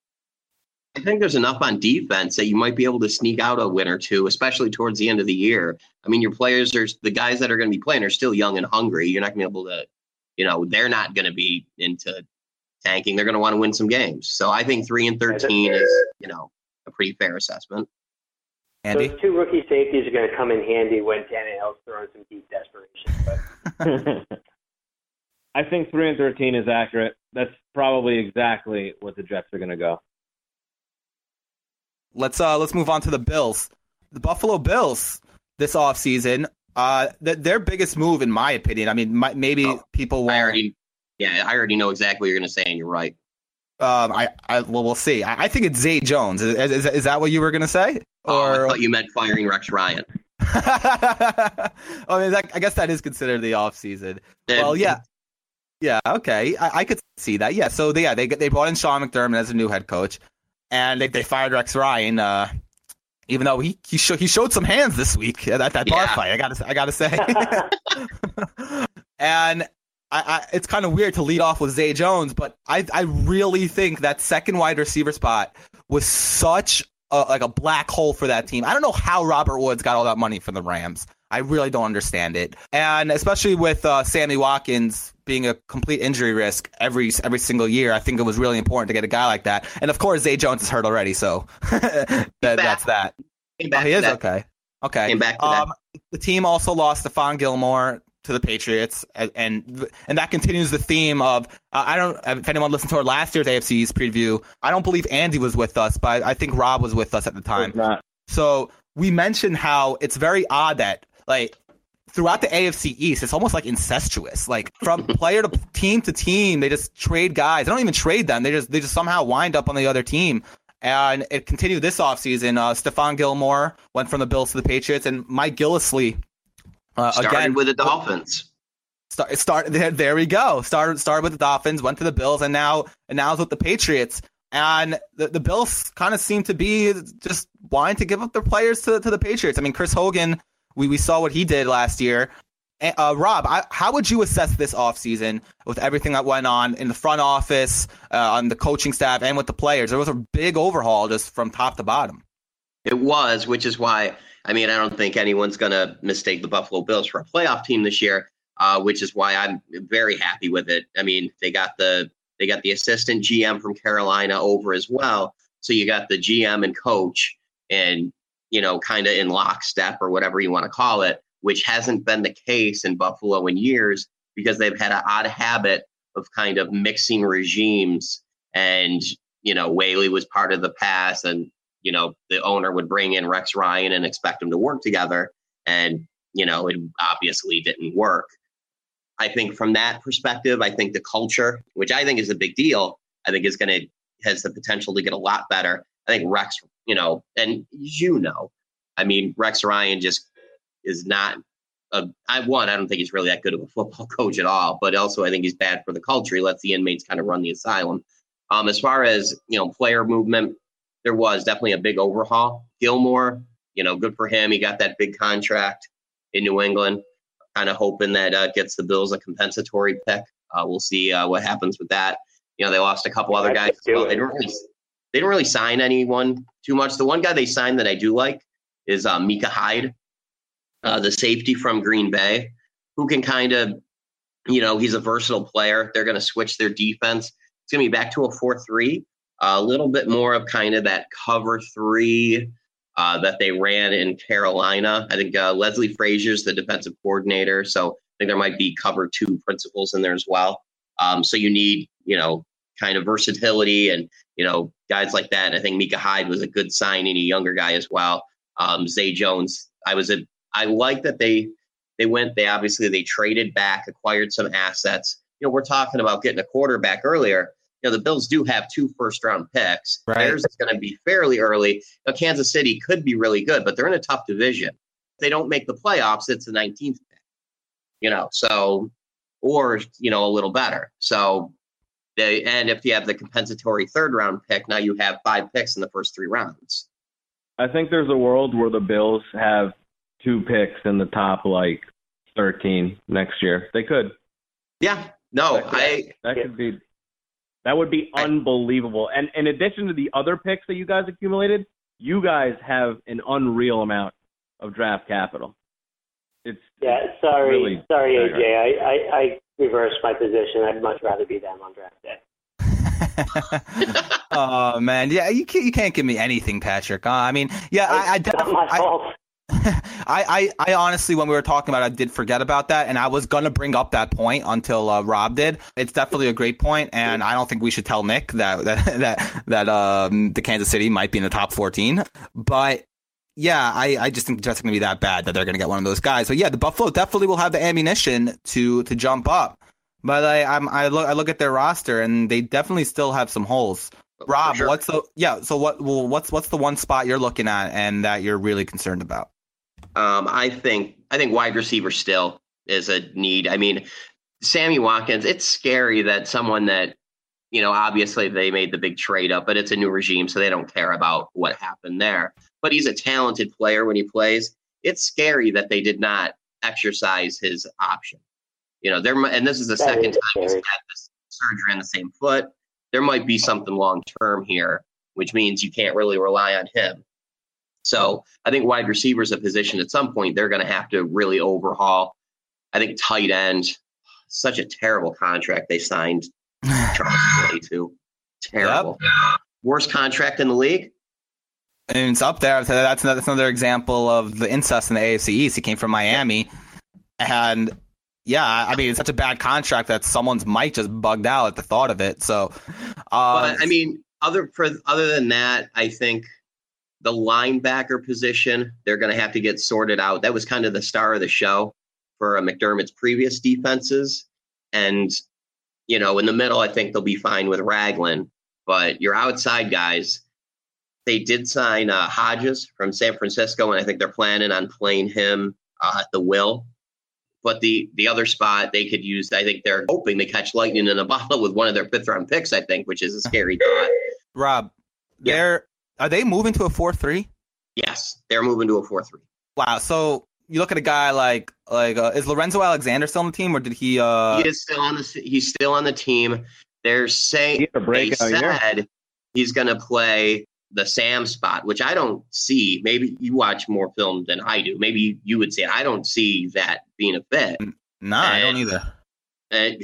I think there's enough on defense that you might be able to sneak out a win or two, especially towards the end of the year. I mean, your players are the guys that are going to be playing are still young and hungry. You're not going to be able to, you know, they're not going to be into tanking. They're going to want to win some games. So I think three and thirteen is, you know, a pretty fair assessment. Andy? Those two rookie safeties are going to come in handy when Tannehill's throwing some deep desperation. But I think three and thirteen is accurate. That's probably exactly what the Jets are going to go. Let's uh let's move on to the Bills. The Buffalo Bills this offseason, uh th- their biggest move in my opinion. I mean, my, maybe Oh, people won't I already, yeah, I already know exactly what you're going to say, and you're right. um I, I well we'll see. I, I think it's Zay Jones. Is, is, is that what you were going to say? Oh, I Or thought you meant firing Rex Ryan. I mean, that, I guess that is considered the offseason. Well, yeah. Yeah, okay. I, I could see that. Yeah, so they, yeah, they they brought in Sean McDermott as a new head coach, and they, they fired Rex Ryan. Uh, even though he he, show, he showed some hands this week at that bar Yeah. fight, I gotta I gotta say. And I, I, it's kind of weird to lead off with Zay Jones, but I I really think that second wide receiver spot was such a, like a black hole for that team. I don't know how Robert Woods got all that money from the Rams. I really don't understand it, and especially with uh, Sammy Watkins being a complete injury risk every every single year, I think it was really important to get a guy like that. And of course, Zay Jones is hurt already, so that, that's that. Came Oh, back he to is that. okay. Okay. Came back to um, the team also lost Stephon Gilmore to the Patriots, and and, and that continues the theme of uh, I don't if anyone listened to our last year's A F C East preview, I don't believe Andy was with us, but I think Rob was with us at the time. So we mentioned how it's very odd that like throughout the A F C East, it's almost like incestuous. Like from player to team to team, they just trade guys. They don't even trade them. They just they just somehow wind up on the other team. And it continued this offseason. Uh, Stephon Gilmore went from the Bills to the Patriots, and Mike Gillislee uh, started again with the Dolphins. Start, start there, there we go. Started started with the Dolphins, went to the Bills, and now and now is with the Patriots. And the, the Bills kind of seem to be just wanting to give up their players to, to the Patriots. I mean, Chris Hogan, we, we saw what he did last year. Uh, Rob, I, how would you assess this offseason with everything that went on in the front office, uh, on the coaching staff, and with the players? There was a big overhaul just from top to bottom. It was, which is why, I mean, I don't think anyone's going to mistake the Buffalo Bills for a playoff team this year, uh, which is why I'm very happy with it. I mean, they got the They got the assistant G M from Carolina over as well. So you got the G M and coach and, you know, kind of in lockstep or whatever you want to call it, which hasn't been the case in Buffalo in years because they've had an odd habit of kind of mixing regimes. And, you know, Whaley was part of the past and, you know, the owner would bring in Rex Ryan and expect them to work together. And, you know, it obviously didn't work. I think from that perspective, I think the culture, which I think is a big deal, I think is going to has the potential to get a lot better. I think Rex, you know, and you know, I mean, Rex Ryan just is not a, I one, I don't think he's really that good of a football coach at all, but also I think he's bad for the culture. He lets the inmates kind of run the asylum. Um, as far as, you know, player movement, there was definitely a big overhaul. Gilmore, you know, good for him. He got that big contract in New England. Kind of hoping that uh, gets the Bills a compensatory pick. Uh, we'll see uh, what happens with that. You know, they lost a couple other guys. Well. They didn't really, they didn't really sign anyone too much. The one guy they signed that I do like is uh, Micah Hyde, uh, the safety from Green Bay, who can kind of, you know, he's a versatile player. They're going to switch their defense. It's going to be back to a four three, uh, a little bit more of kind of that cover three Uh, that they ran in Carolina. I think uh, Leslie Frazier's the defensive coordinator, so I think there might be cover two principles in there as well. Um, so you need, you know, kind of versatility and, you know, guys like that. And I think Micah Hyde was a good signing, a younger guy as well. Um, Zay Jones, I was a, I like that they they went, they obviously they traded back, acquired some assets. You know, we're talking about getting a quarterback earlier. You know, the Bills do have two first-round picks. Right. Theirs is going to be fairly early. Now, Kansas City could be really good, but they're in a tough division. If they don't make the playoffs, it's the nineteenth pick. You know, so, or, you know, a little better. So, they, and if you have the compensatory third-round pick, now you have five picks in the first three rounds. I think there's a world where the Bills have two picks in the top, like, thirteen next year. They could. Yeah. No, that could, I. That could be. That would be unbelievable. And in addition to the other picks that you guys accumulated, you guys have an unreal amount of draft capital. It's yeah. Sorry, really sorry, A J. I, I, I reversed my position. I'd much rather be them on draft day. Oh man, yeah, you can't you can't give me anything, Patrick. Uh, I mean, yeah, I, I, it's not my I, fault. I, I, I honestly, when we were talking about it, I did forget about that, and I was going to bring up that point until uh, Rob did. It's definitely a great point, and I don't think we should tell Nick that that that, that um, the Kansas City might be in the top fourteen. But, yeah, I, I just think it's going to be that bad that they're going to get one of those guys. But, yeah, the Buffalo definitely will have the ammunition to to jump up. But I I'm, I look I look at their roster, and they definitely still have some holes. Rob, sure. what's the yeah? So what? Well, what's what's the one spot you're looking at and that you're really concerned about? Um, I think I think wide receiver still is a need. I mean, Sammy Watkins, it's scary that someone that, you know, obviously they made the big trade up, but it's a new regime, so they don't care about what happened there. But he's a talented player when he plays. It's scary that they did not exercise his option. You know, there and this is the That second is time he's scary. had this surgery on the same foot. There might be something long term here, which means you can't really rely on him. So I think wide receivers a position at some point they're going to have to really overhaul. I think tight end, such a terrible contract they signed Charles Clay to. Terrible. Yep. Worst contract in the league. And it's up there. That's another, that's another example of the incest in the A F C East. He came from Miami, and Yeah, I mean, it's such a bad contract that someone's mic just bugged out at the thought of it. So, uh, but I mean, other for other than that, I think the linebacker position, they're going to have to get sorted out. That was kind of the star of the show for uh, McDermott's previous defenses. And, you know, in the middle, I think they'll be fine with Ragland. But your outside guys, they did sign uh, Hodges from San Francisco, and I think they're planning on playing him uh, at the will. But the the other spot they could use, I think they're hoping to catch lightning in a bottle with one of their fifth round picks, I think, which is a scary thought. Rob, Yeah. they're are they moving to a four three? Yes, they're moving to a four three. Wow. So you look at a guy like like uh, is Lorenzo Alexander still on the team, or did he? Uh... He is still on the he's still on the team. They're saying He had a they breakout year. said he's going to play the Sam spot, which I don't see. Maybe you watch more film than I do. Maybe you would say I don't see that being a fit. Nah, I don't And- either. And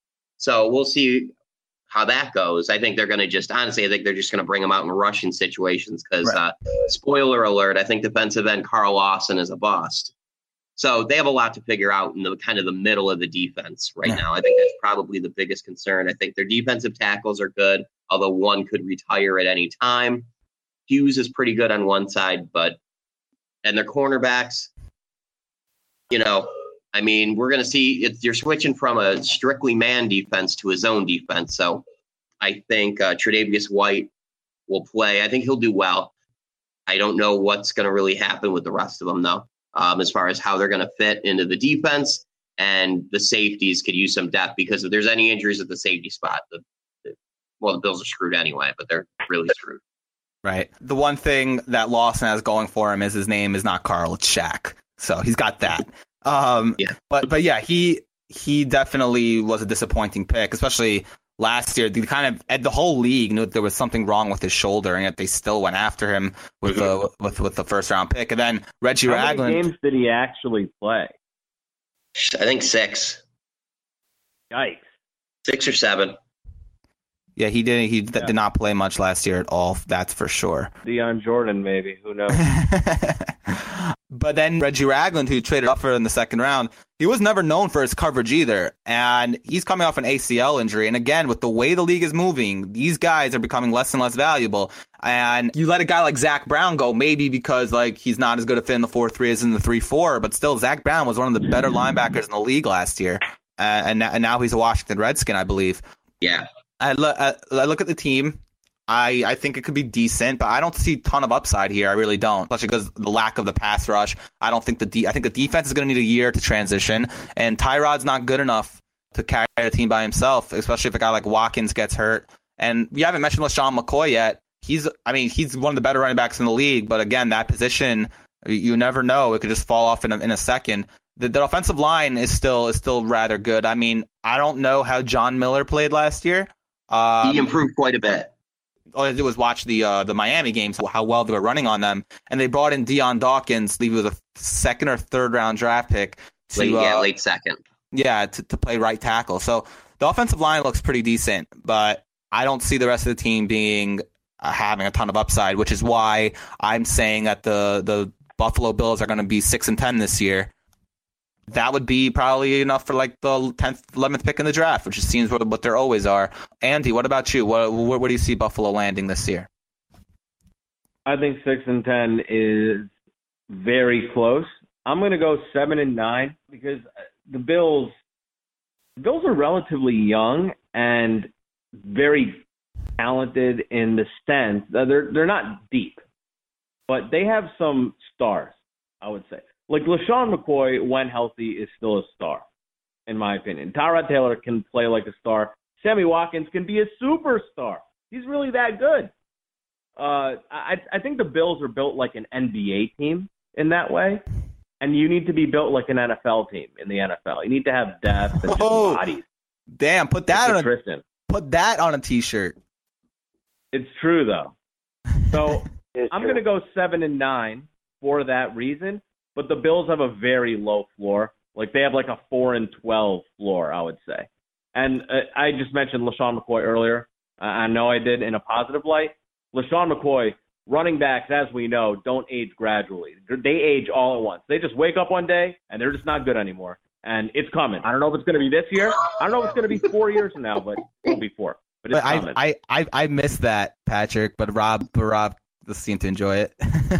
so we'll see how that goes. I think they're going to just, honestly, I think they're just going to bring him out in rushing situations because, Right. uh, spoiler alert, I think defensive end Carl Lawson is a bust. So they have a lot to figure out in the kind of the middle of the defense right Yeah. now. I think that's probably the biggest concern. I think their defensive tackles are good, although one could retire at any time. Hughes is pretty good on one side, but and their cornerbacks, you know, I mean, we're going to see it, you're switching from a strictly man defense to a zone defense. So I think uh, Tre'Davious White will play. I think he'll do well. I don't know what's going to really happen with the rest of them, though, um, as far as how they're going to fit into the defense. And the safeties could use some depth because if there's any injuries at the safety spot, the, the, well, the Bills are screwed anyway, but they're really screwed. Right. The one thing that Lawson has going for him is his name is not Carl, it's Shaq. So he's got that. Um, Yeah. But but yeah, he he definitely was a disappointing pick, especially last year. The kind of and the whole league knew that there was something wrong with his shoulder, and yet they still went after him with the with with the first round pick. And then Reggie How Ragland. many games did he actually play? I think six, Yikes. six or seven. Yeah, he didn't. He d- Yeah. did not play much last year at all. That's for sure. Deion Jordan, maybe. Who knows? But then Reggie Ragland, who traded up for in the second round, he was never known for his coverage either. And he's coming off an A C L injury. And again, with the way the league is moving, these guys are becoming less and less valuable. And you let a guy like Zach Brown go, maybe because like he's not as good a fit in the four three as in the three four. But still, Zach Brown was one of the better linebackers in the league last year. Uh, and, and now he's a Washington Redskin, I believe. Yeah. I, lo- I, I look at the team. I, I think it could be decent, but I don't see a ton of upside here. I really don't, especially because the lack of the pass rush. I don't think the de- I think the defense is going to need a year to transition, and Tyrod's not good enough to carry the team by himself, especially if a guy like Watkins gets hurt. And we haven't mentioned LaShawn McCoy yet. He's, I mean, he's one of the better running backs in the league, but again, that position, you never know. It could just fall off in a, in a second. The, the offensive line is still is still rather good. I mean, I don't know how John Miller played last year. Um, He improved quite a bit. all I did was watch the uh, the Miami games, how well they were running on them, and they brought in Deion Dawkins, I believe it was a second or third round draft pick, to Late, yeah, uh, late second. yeah to, to play right tackle. So the offensive line looks pretty decent, but I don't see the rest of the team being uh, having a ton of upside, which is why I'm saying that the the Buffalo Bills are going to be six and ten this year. That would be probably enough for like the tenth, eleventh pick in the draft, which just seems what, what there always are. Andy, what about you? What, where, where do you see Buffalo landing this year? I think six and ten is very close. I'm going to go seven and nine because the Bills, the Bills are relatively young and very talented in the sense that they're they're not deep, but they have some stars. I would say. Like LaShawn McCoy, when healthy, is still a star, in my opinion. Tyrod Taylor can play like a star. Sammy Watkins can be a superstar. He's really that good. Uh, I, I think the Bills are built like an N B A team in that way, and you need to be built like an N F L team in the N F L. You need to have depth and just Oh, bodies. Damn, put that It's on a, Tristan. put that on a t-shirt. It's true though. So It's I'm true. going to go seven and nine for that reason. But the Bills have a very low floor. Like they have like a four and twelve floor, I would say. And uh, I just mentioned LaShawn McCoy earlier. Uh, I know I did in a positive light. LaShawn McCoy, running backs, as we know, don't age gradually. They age all at once. They just wake up one day and they're just not good anymore. and it's coming. I don't know if it's going to be this year. I don't know if it's going to be four years from now, but it'll be four. But it's but coming. I, I, I, I missed that, Patrick, but Rob, but Rob seemed to enjoy it.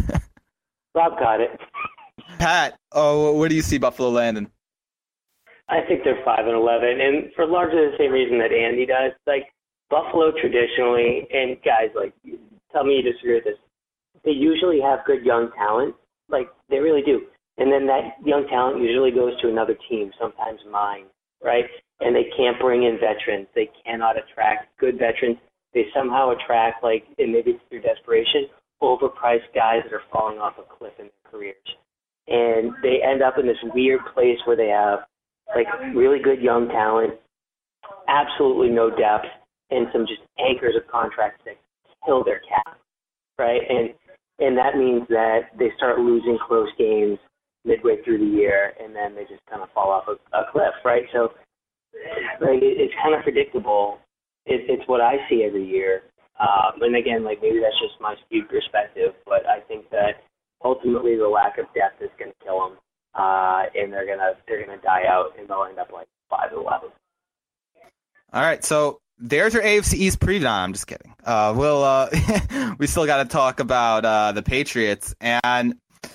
Rob got it. Pat, oh, where do you see Buffalo landing? I think they're five and eleven, and for largely the same reason that Andy does. Like Buffalo traditionally, and guys, like, tell me you disagree with this. They usually have good young talent, like they really do, and then that young talent usually goes to another team, sometimes mine, right? And they can't bring in veterans. They cannot attract good veterans. They somehow attract, like, and maybe it's through desperation, overpriced guys that are falling off a cliff in their careers, and they end up in this weird place where they have like really good young talent, absolutely no depth, and some just anchors of contracts that kill their cap, right? And and that means that they start losing close games midway through the year, and then they just kind of fall off a, a cliff, right? So like it, it's kind of predictable. It, it's what I see every year. Um, and again, like maybe that's just my skewed perspective, but I think that ultimately the lack of depth is going to kill them. Uh, and they're gonna they're gonna die out, and they'll end up like five and eleven. All right, so there's your A F C East preview. Nah, I'm just kidding. Uh, we'll uh, we still got to talk about uh, the Patriots, and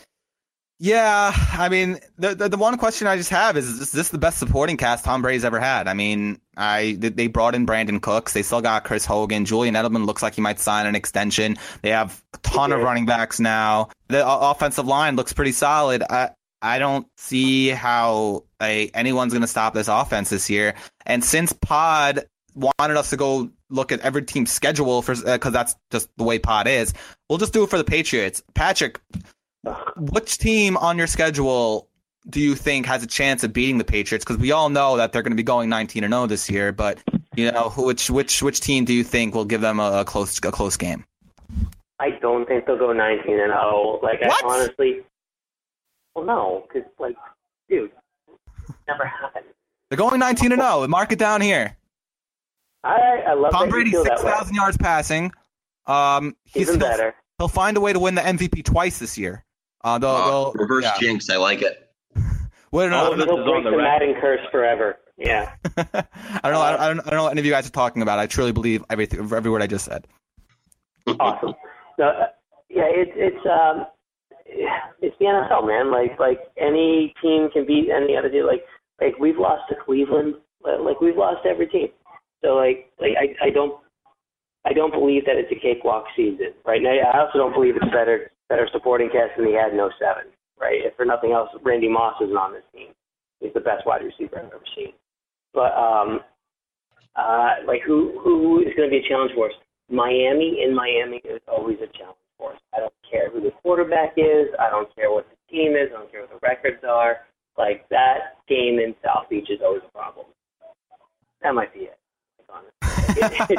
yeah, I mean the, the the one question I just have is: is this the best supporting cast Tom Brady's ever had? I mean, I they brought in Brandon Cooks, they still got Chris Hogan, Julian Edelman looks like he might sign an extension. They have a ton of running backs now. The uh, offensive line looks pretty solid. I, I don't see how a, anyone's going to stop this offense this year. And since Pod wanted us to go look at every team's schedule for because uh, that's just the way Pod is, we'll just do it for the Patriots. Patrick, which team on your schedule do you think has a chance of beating the Patriots? Because we all know that they're going to be going nineteen and oh this year, but you know, which which which team do you think will give them a, a close a close game? I don't think they'll go nineteen and oh. Like what? I honestly. Well, no, because, like, dude, never happened. They're going nineteen and oh. Mark it down here. I, I love Tom that Brady, you feel six that way. thousand yards passing. Um, he's, Even he'll, better. He'll find a way to win the M V P twice this year. Uh, they'll, Oh, they'll, reverse yeah. jinx. I like it. Well, no, All no, of no, this He'll is on break the the record. Madden curse forever. Yeah. I don't know. I don't, I don't know what any of you guys are talking about. I truly believe everything, every word I just said. Awesome. No, uh, yeah, it, it's um, it's the N F L, man. Like like any team can beat any other team. Like like we've lost to Cleveland. Like we've lost to every team. So like like I, I don't I don't believe that it's a cakewalk season, right? And I also don't believe it's better better supporting cast than he had in oh seven, right? If for nothing else, Randy Moss isn't on this team. He's the best wide receiver I've ever seen. But um, uh, like who who is going to be a challenge for us? Miami in Miami is always a challenge for us. I don't care who the quarterback is. I don't care what the team is. I don't care what the records are. Like that game in South Beach is always a problem. That might be it. Honestly.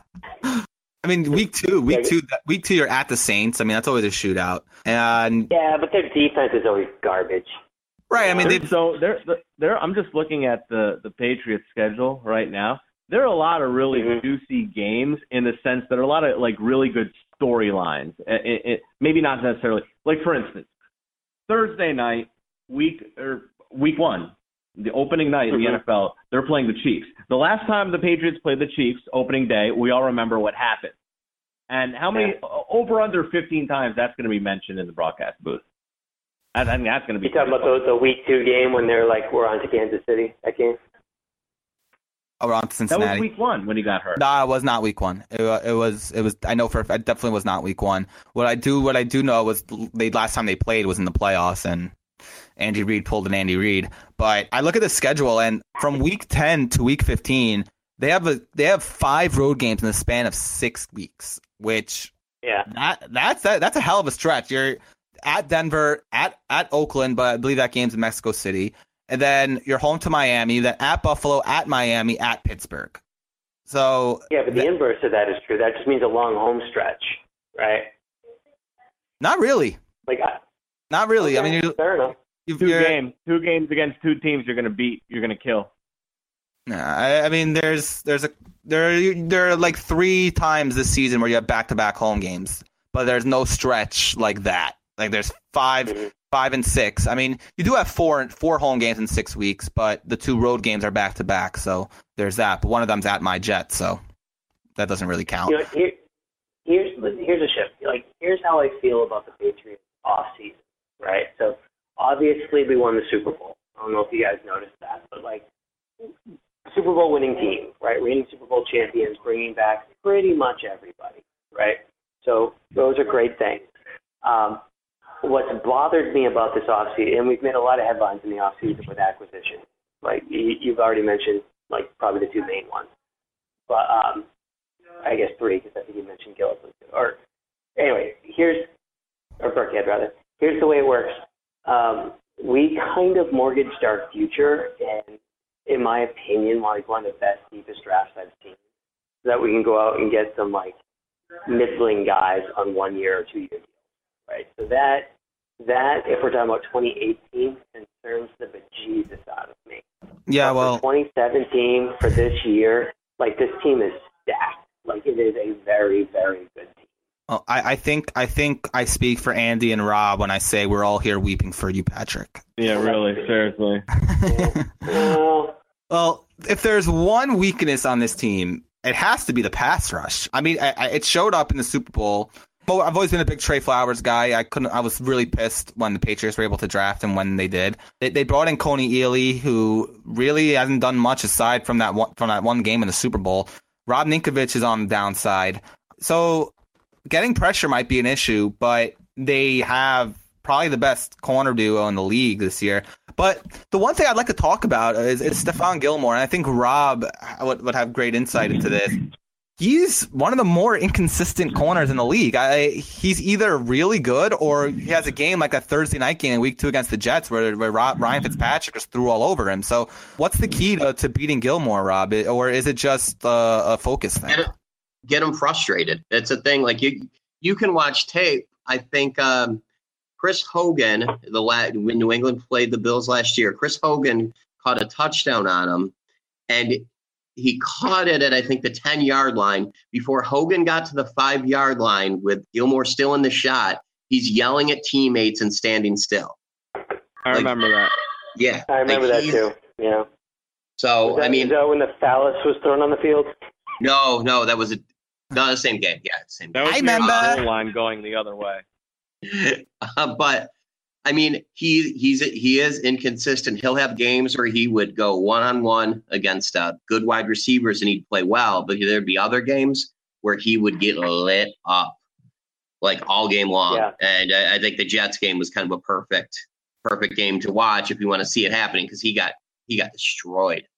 I mean, week two, week two, week two, you're at the Saints. I mean, that's always a shootout. And yeah, but their defense is always garbage. Right. I mean, They're- they so they're, they're, I'm just looking at the, the Patriots schedule right now. There are a lot of really Mhm. juicy games in the sense that there are a lot of like really good storylines. It, it, maybe not necessarily. Like for instance, Thursday night, week or week one, the opening night in the Mhm. N F L, they're playing the Chiefs. The last time the Patriots played the Chiefs, opening day, we all remember what happened. And how many over under fifteen times that's going to be mentioned in the broadcast booth. I, I think that's going to be. You talking about the, the week two game when they're like we're on to Kansas City? That game. around That Cincinnati. was week one when he got hurt. No, it was not week one. It, wa- it was. It was. I know for. a fact- It definitely was not week one. What I do. What I do know was they last time they played was in the playoffs, and Andy Reid pulled an Andy Reid. But I look at the schedule, and from week ten to week fifteen, they have a. They have five road games in the span of six weeks, which Yeah. that that's that, that's a hell of a stretch. You're at Denver, at at Oakland, but I believe that game's in Mexico City. And then you're home to Miami, then at Buffalo, at Miami, at Pittsburgh. So Yeah, but the th- inverse of that is true. That just means a long home stretch, right? not really, Like, I, not really. okay, I mean, you, fair enough. you've, Two you're, games, two games against two teams you're going to beat, you're going to kill. Nah, I, I mean, there's there's a there there are like three times this season where you have back to back home games, but there's no stretch like that. Like there's five Mhm. five and six. I mean, you do have four four home games in six weeks, but the two road games are back to back. So there's that. But one of them's at my Jets, so that doesn't really count. You know, here, here's here's a shift. Like, here's how I feel about the Patriots off season, right? So obviously we won the Super Bowl. I don't know if you guys noticed that, but like Super Bowl winning team, right? Reigning Super Bowl champions, bringing back pretty much everybody, right? So those are great things. Um, what's bothered me about this offseason, and we've made a lot of headlines in the offseason with acquisition. Like you, you've already mentioned, like probably the two main ones, but um, I guess three because I think you mentioned Gillisley. Or anyway, here's or Burkhead rather. Here's the way it works. Um, we kind of mortgaged our future, and in my opinion, like one of the best, deepest drafts I've seen, so that we can go out and get some like middling guys on one year or two year deals, right? So that that if we're talking about twenty eighteen, concerns the bejesus out of me. Yeah, but well, for twenty seventeen for this year, like this team is stacked. Like it is a very, very good team. Well, I, I think I think I speak for Andy and Rob when I say we're all here weeping for you, Patrick. Yeah, really, seriously. Yeah. Well, Well, if there's one weakness on this team, it has to be the pass rush. I mean, I, I, it showed up in the Super Bowl. Well, I've always been a big Trey Flowers guy. I couldn't. I was really pissed when the Patriots were able to draft him when they did. They, they brought in Coney Ealy, who really hasn't done much aside from that one, from that one game in the Super Bowl. Rob Ninkovich is on the downside, so getting pressure might be an issue. But they have probably the best corner duo in the league this year. But the one thing I'd like to talk about is, is Stephon Gilmore, and I think Rob would, would have great insight into this. He's one of the more inconsistent corners in the league. I, he's either really good or he has a game like a Thursday night game in week two against the Jets where, where Ryan Fitzpatrick just threw all over him. So what's the key to, to beating Gilmore, Rob? Or is it just a, a focus thing? Get, get him frustrated. It's a thing. Like you, you can watch tape. I think um, Chris Hogan, the la- when New England played the Bills last year, Chris Hogan caught a touchdown on him, and he caught it at, I think, the ten-yard line. Before Hogan got to the five-yard line with Gilmore still in the shot, he's yelling at teammates and standing still. I like, remember that. Yeah. I remember like that too. Yeah. So, that, I mean. Is that when the phallus was thrown on the field? No, no, that was a, not the same game. Yeah, same That game. was I near remember. the goal line going the other way. uh, but I mean, he he's he is inconsistent. He'll have games where he would go one on one against uh, good wide receivers and he'd play well, but there'd be other games where he would get lit up like all game long. Yeah. And I, I think the Jets game was kind of a perfect perfect game to watch if you want to see it happening because he got he got destroyed.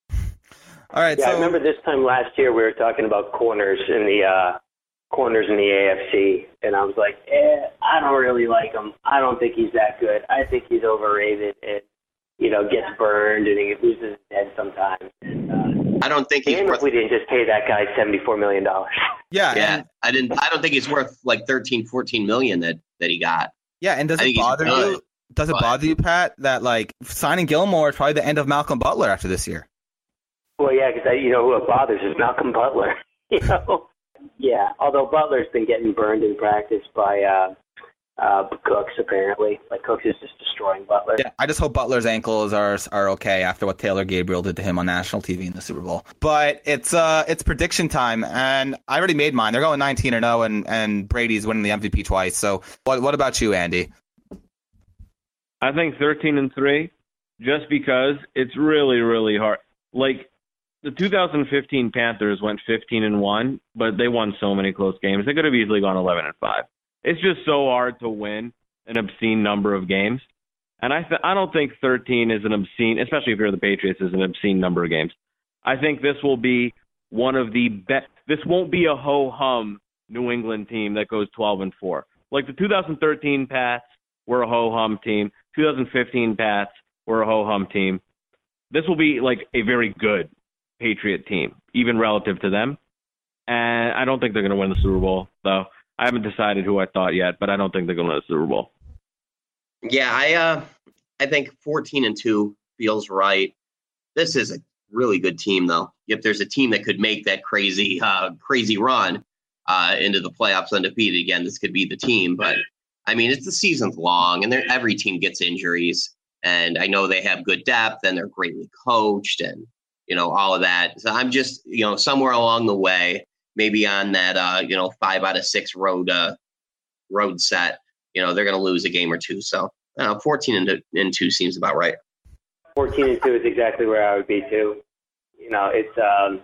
All right. Yeah, so I remember this time last year we were talking about corners in the uh, corners in the A F C, and I was like, eh, I don't really like him. I don't think he's that good. I think he's overrated and, you know, gets burned and he loses his head sometimes. And, uh, I don't think he's damn worth if we didn't just pay that guy seventy-four million dollars. yeah, yeah, and, I didn't I don't think he's worth like thirteen, fourteen million that, that he got. yeah, and does I it think he's bother good, you? Does it but- bother you, Pat, that like signing Gilmore is probably the end of Malcolm Butler after this year? Well, yeah, because you know who it bothers is Malcolm Butler. You know, yeah. Although Butler's been getting burned in practice by uh, uh, Cooks, apparently. Like Cooks is just destroying Butler. Yeah, I just hope Butler's ankles are are okay after what Taylor Gabriel did to him on national T V in the Super Bowl. But it's uh it's prediction time, and I already made mine. They're going nineteen and oh, and and Brady's winning the M V P twice. So what what about you, Andy? I think thirteen and three, just because it's really, really hard. Like the two thousand fifteen Panthers went fifteen and one, but they won so many close games. They could have easily gone eleven and five. It's just so hard to win an obscene number of games. And I th- I don't think thirteen is an obscene, especially if you're the Patriots, is an obscene number of games. I think this will be one of the best. This won't be a ho-hum New England team that goes twelve and four. Like the two thousand thirteen Pats were a ho-hum team. two thousand fifteen Pats were a ho-hum team. This will be like a very good Patriot team, even relative to them. And I don't think they're going to win the Super Bowl, though. I haven't decided who I thought yet, but I don't think they're going to win the Super Bowl. Yeah, I uh, I think fourteen and two feels right. This is a really good team, though. If there's a team that could make that crazy, uh, crazy run uh, into the playoffs undefeated again, this could be the team. But I mean, it's the season's long, and they're- every team gets injuries. And I know they have good depth, and they're greatly coached, and you know all of that. So I'm just, you know, somewhere along the way, maybe on that, uh, you know, five out of six road uh, road set, you know, they're going to lose a game or two. So I don't know, fourteen and, and two seems about right. fourteen and two is exactly where I would be too. You know, it's um,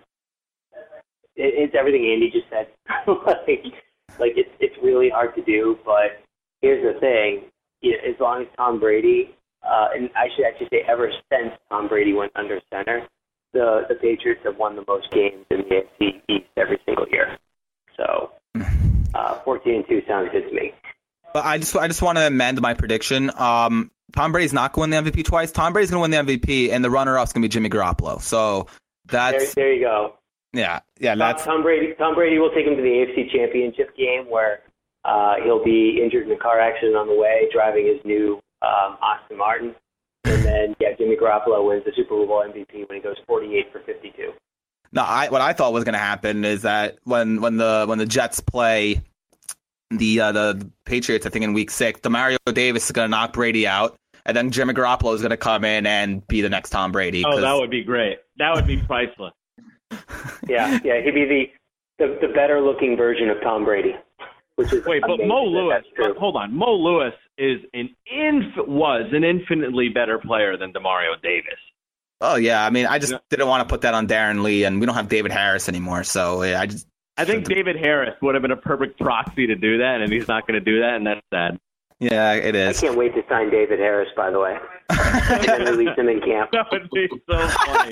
it, it's everything Andy just said. like, like it's it's really hard to do, but here's the thing: you know, as long as Tom Brady, uh, and I should actually say, ever since Tom Brady went under center, the the Patriots have won the most games in the A F C East every single year. So, uh, fourteen and two sounds good to me. But I just I just want to amend my prediction. Um, Tom Brady's not going to win the M V P twice. Tom Brady's going to win the M V P, and the runner-up's going to be Jimmy Garoppolo. So that's there, there you go. Yeah, yeah. Tom, That's Tom Brady. Tom Brady will take him to the A F C Championship game where uh, he'll be injured in a car accident on the way, driving his new um, Aston Martin, and then yeah, Jimmy Garoppolo wins the Super Bowl M V P when he goes forty-eight for fifty-two. no. I what I thought was going to happen is that when when the when the Jets play the uh, the Patriots, I think in Week Six, Demario Davis is going to knock Brady out, and then Jimmy Garoppolo is going to come in and be the next Tom Brady. Oh, that would be great. That would be priceless. Yeah, yeah, he'd be the, the the better looking version of Tom Brady. Which is Wait, but amazing Mo that Lewis, that's true. hold on. Mo Lewis is an inf- was an infinitely better player than Demario Davis. Oh yeah, I mean, I just Yeah. didn't want to put that on Darren Lee, and we don't have David Harris anymore, so yeah, I just. I think David Harris would have been a perfect proxy to do that, and he's not going to do that, and that's sad. Yeah, it I is. can't wait to sign David Harris, by the way, and then release him in camp. That would be so funny.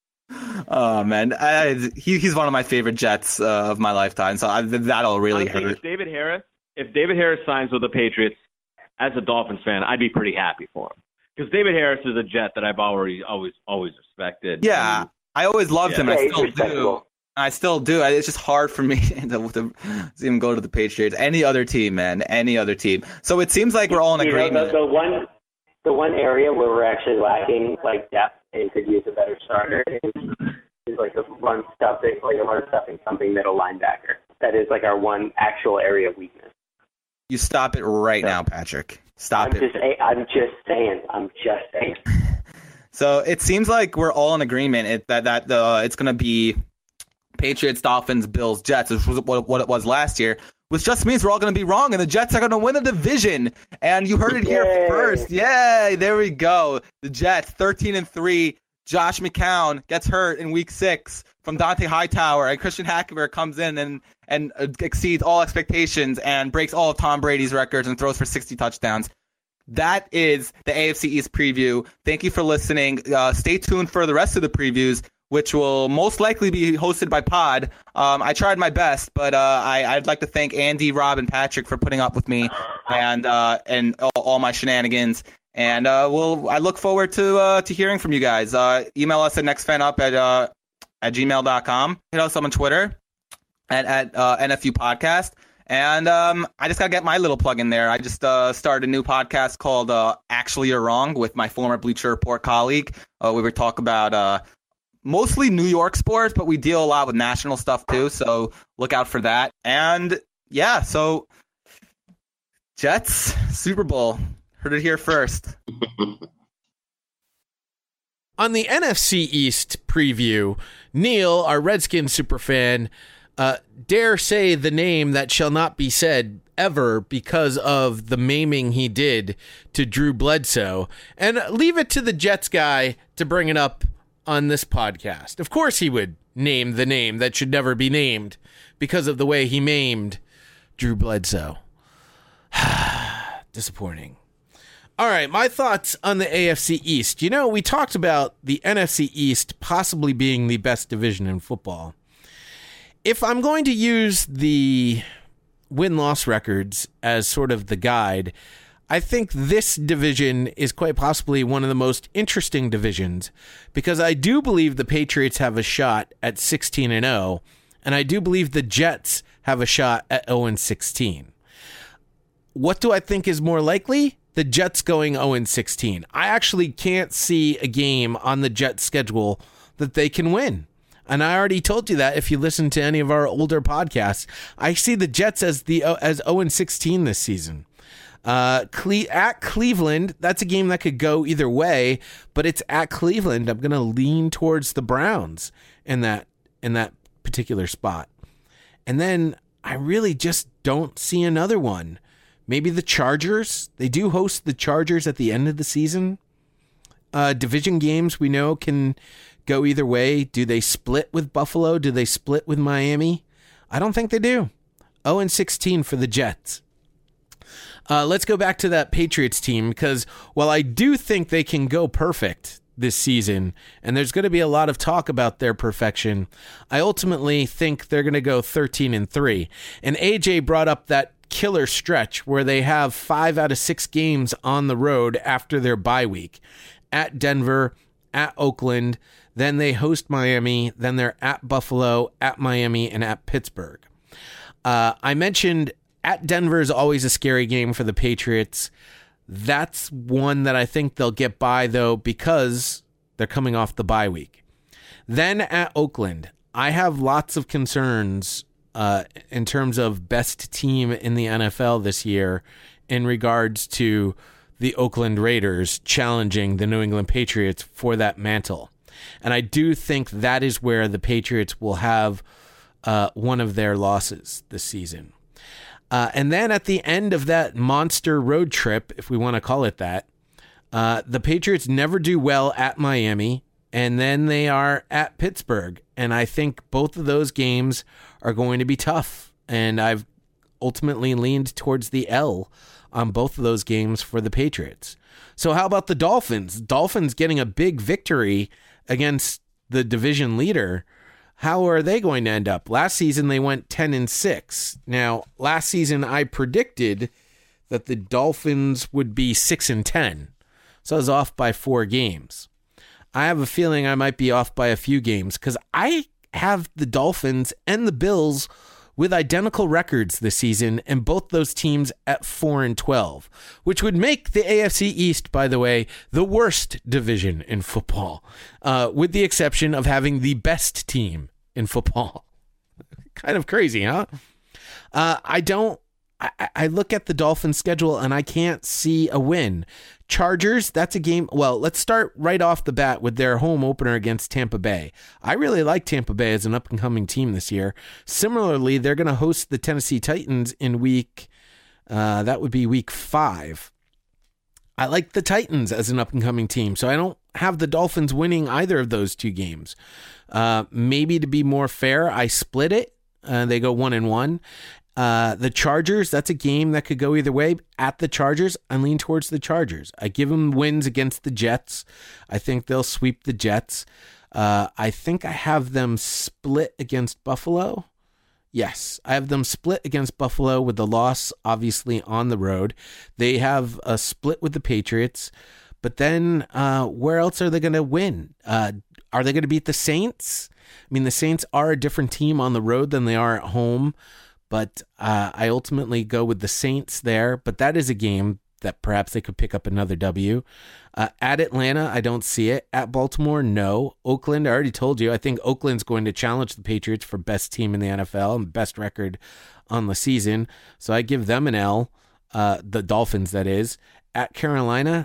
Oh man, I, he he's one of my favorite Jets uh, of my lifetime, so I, that'll really Honestly, hurt. if David Harris, if David Harris signs with the Patriots, as a Dolphins fan, I'd be pretty happy for him because David Harris is a Jet that I've already always always respected. Yeah, I always loved Yeah. him. Yeah, I he's still do. respectable. I still do. It's just hard for me to, to see him go to the Patriots. Any other team, man. Any other team. So it seems like we're all in You know, agreement. the, the one, the one area where we're actually lacking like depth and could use a better starter is, is like a run stuffing, like a run stuffing something middle linebacker. That is like our one actual area of weakness. You stop it right now, Patrick. Stop I'm it. just, I'm just saying. I'm just saying. So it seems like we're all in agreement it, that that uh, it's going to be Patriots, Dolphins, Bills, Jets, which was what, what it was last year, which just means we're all going to be wrong, and the Jets are going to win the division. And you heard it here Yay. first. Yay, there we go. The Jets, thirteen and three. Josh McCown gets hurt in week six from Dante Hightower, and Christian Hackenberg comes in and, and uh, exceeds all expectations and breaks all of Tom Brady's records and throws for sixty touchdowns. That is the A F C East preview. Thank you for listening. Uh, stay tuned for the rest of the previews, which will most likely be hosted by Pod. Um, I tried my best, but uh, I, I'd like to thank Andy, Rob, and Patrick for putting up with me and uh, and all, all my shenanigans. And uh, we'll I look forward to uh, to hearing from you guys. Uh, email us at nextfanup at uh, at gmail dot com. Hit us up on Twitter at at uh, N F U Podcast. And um, I just got to get my little plug in there. I just uh, started a new podcast called uh, Actually You're Wrong with my former Bleacher Report colleague. Uh, we were talking about uh, mostly New York sports, but we deal a lot with national stuff too. So look out for that. And yeah, so Jets, Super Bowl. Heard it here first. On the N F C East preview, Neil, our Redskins superfan, uh, dare say the name that shall not be said ever because of the maiming he did to Drew Bledsoe, and leave it to the Jets guy to bring it up on this podcast. Of course he would name the name that should never be named because of the way he maimed Drew Bledsoe. Disappointing. All right, my thoughts on the A F C East. You know, we talked about the N F C East possibly being the best division in football. If I'm going to use the win-loss records as sort of the guide, I think this division is quite possibly one of the most interesting divisions because I do believe the Patriots have a shot at sixteen and oh, and I do believe the Jets have a shot at oh and sixteen. What do I think is more likely? The Jets going oh and sixteen. I actually can't see a game on the Jets schedule that they can win. And I already told you that if you listen to any of our older podcasts. I see the Jets as the as oh and sixteen this season. Uh, Cle- at Cleveland, that's a game that could go either way, but it's at Cleveland. I'm going to lean towards the Browns in that in that particular spot. And then I really just don't see another one. Maybe the Chargers. They do host the Chargers at the end of the season. Uh, division games we know can go either way. Do they split with Buffalo? Do they split with Miami? I don't think they do. oh and sixteen for the Jets. Uh, let's go back to that Patriots team, because while I do think they can go perfect this season, and there's going to be a lot of talk about their perfection, I ultimately think they're going to go thirteen and three. And A J brought up that killer stretch where they have five out of six games on the road after their bye week. At Denver, at Oakland, then they host Miami, then they're at Buffalo, at Miami, and at Pittsburgh. Uh, I mentioned at Denver is always a scary game for the Patriots. That's one that I think they'll get by, though, because they're coming off the bye week. Then at Oakland, I have lots of concerns uh, in terms of best team in the N F L this year in regards to the Oakland Raiders challenging the New England Patriots for that mantle. And I do think that is where the Patriots will have uh, one of their losses this season. Uh, and then at the end of that monster road trip, if we want to call it that, uh, the Patriots never do well at Miami, and then they are at Pittsburgh. And I think both of those games are going to be tough. And I've ultimately leaned towards the L on both of those games for the Patriots. So how about the Dolphins? Dolphins getting a big victory against the division leader. How are they going to end up? Last season, they went ten and six. Now, last season, I predicted that the Dolphins would be six and ten. So I was off by four games. I have a feeling I might be off by a few games because I have the Dolphins and the Bills with identical records this season, and both those teams at four and twelve, which would make the A F C East, by the way, the worst division in football, uh, with the exception of having the best team in football. Kind of crazy, huh? Uh, I don't. I, I look at the Dolphins schedule and I can't see a win. Chargers, that's a game. Well, let's start right off the bat with their home opener against Tampa Bay. I really like Tampa Bay as an up-and-coming team this year. Similarly, they're going to host the Tennessee Titans in week, uh, that would be week five. I like the Titans as an up-and-coming team, so I don't have the Dolphins winning either of those two games. Uh, maybe to be more fair, I split it. Uh, they go one and one. Uh, the Chargers, that's a game that could go either way. At the Chargers, I lean towards the Chargers. I give them wins against the Jets. I think they'll sweep the Jets. Uh, I think I have them split against Buffalo. Yes, I have them split against Buffalo with the loss, obviously, on the road. They have a split with the Patriots. But then uh, where else are they going to win? Uh, are they going to beat the Saints? I mean, the Saints are a different team on the road than they are at home. But uh, I ultimately go with the Saints there. But that is a game that perhaps they could pick up another W. Uh, at Atlanta, I don't see it. At Baltimore, no. Oakland, I already told you. I think Oakland's going to challenge the Patriots for best team in the N F L and best record on the season. So I give them an L. Uh, the Dolphins, that is. At Carolina,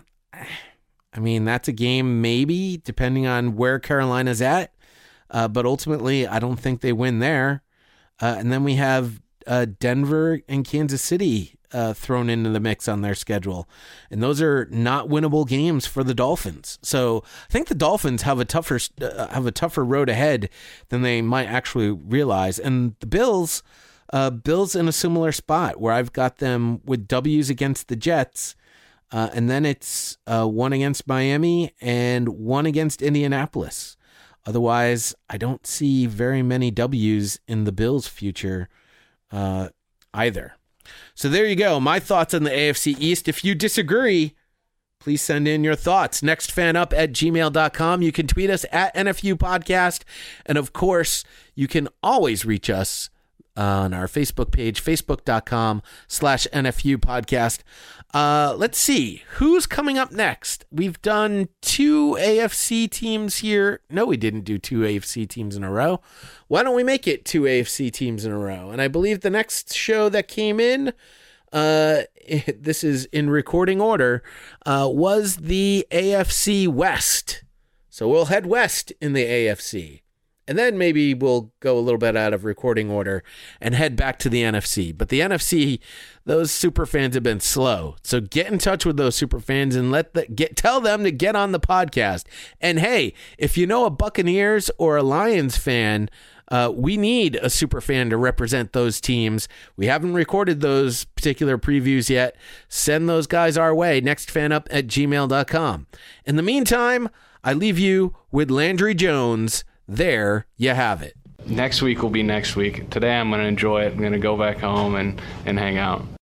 I mean, that's a game maybe, depending on where Carolina's at. Uh, but ultimately, I don't think they win there. Uh, and then we have Uh, Denver and Kansas City uh, thrown into the mix on their schedule. And those are not winnable games for the Dolphins. So I think the Dolphins have a tougher uh, have a tougher road ahead than they might actually realize. And the Bills, uh, Bills in a similar spot where I've got them with W's against the Jets. Uh, and then it's uh, one against Miami and one against Indianapolis. Otherwise, I don't see very many W's in the Bills' future uh either. So there you go, my thoughts on the A F C East. If you disagree, please send in your thoughts. nextfanup at gmail dot com. You can tweet us at N F U Podcast, and of course you can always reach us on our Facebook page, facebook.com slash NFU podcast. Uh, let's see who's coming up next. We've done two A F C teams here. No, we didn't do two A F C teams in a row. Why don't we make it two A F C teams in a row? And I believe the next show that came in uh, this is in recording order, uh, was the A F C West. So we'll head west in the A F C. And then maybe we'll go a little bit out of recording order and head back to the N F C. But the N F C, those super fans have been slow. So get in touch with those super fans and let the get tell them to get on the podcast. And hey, if you know a Buccaneers or a Lions fan, uh, we need a super fan to represent those teams. We haven't recorded those particular previews yet. Send those guys our way. nextfanup at gmail dot com. In the meantime, I leave you with Landry Jones. There you have it. Next week will be next week. Today I'm going to enjoy it. I'm going to go back home and, and hang out.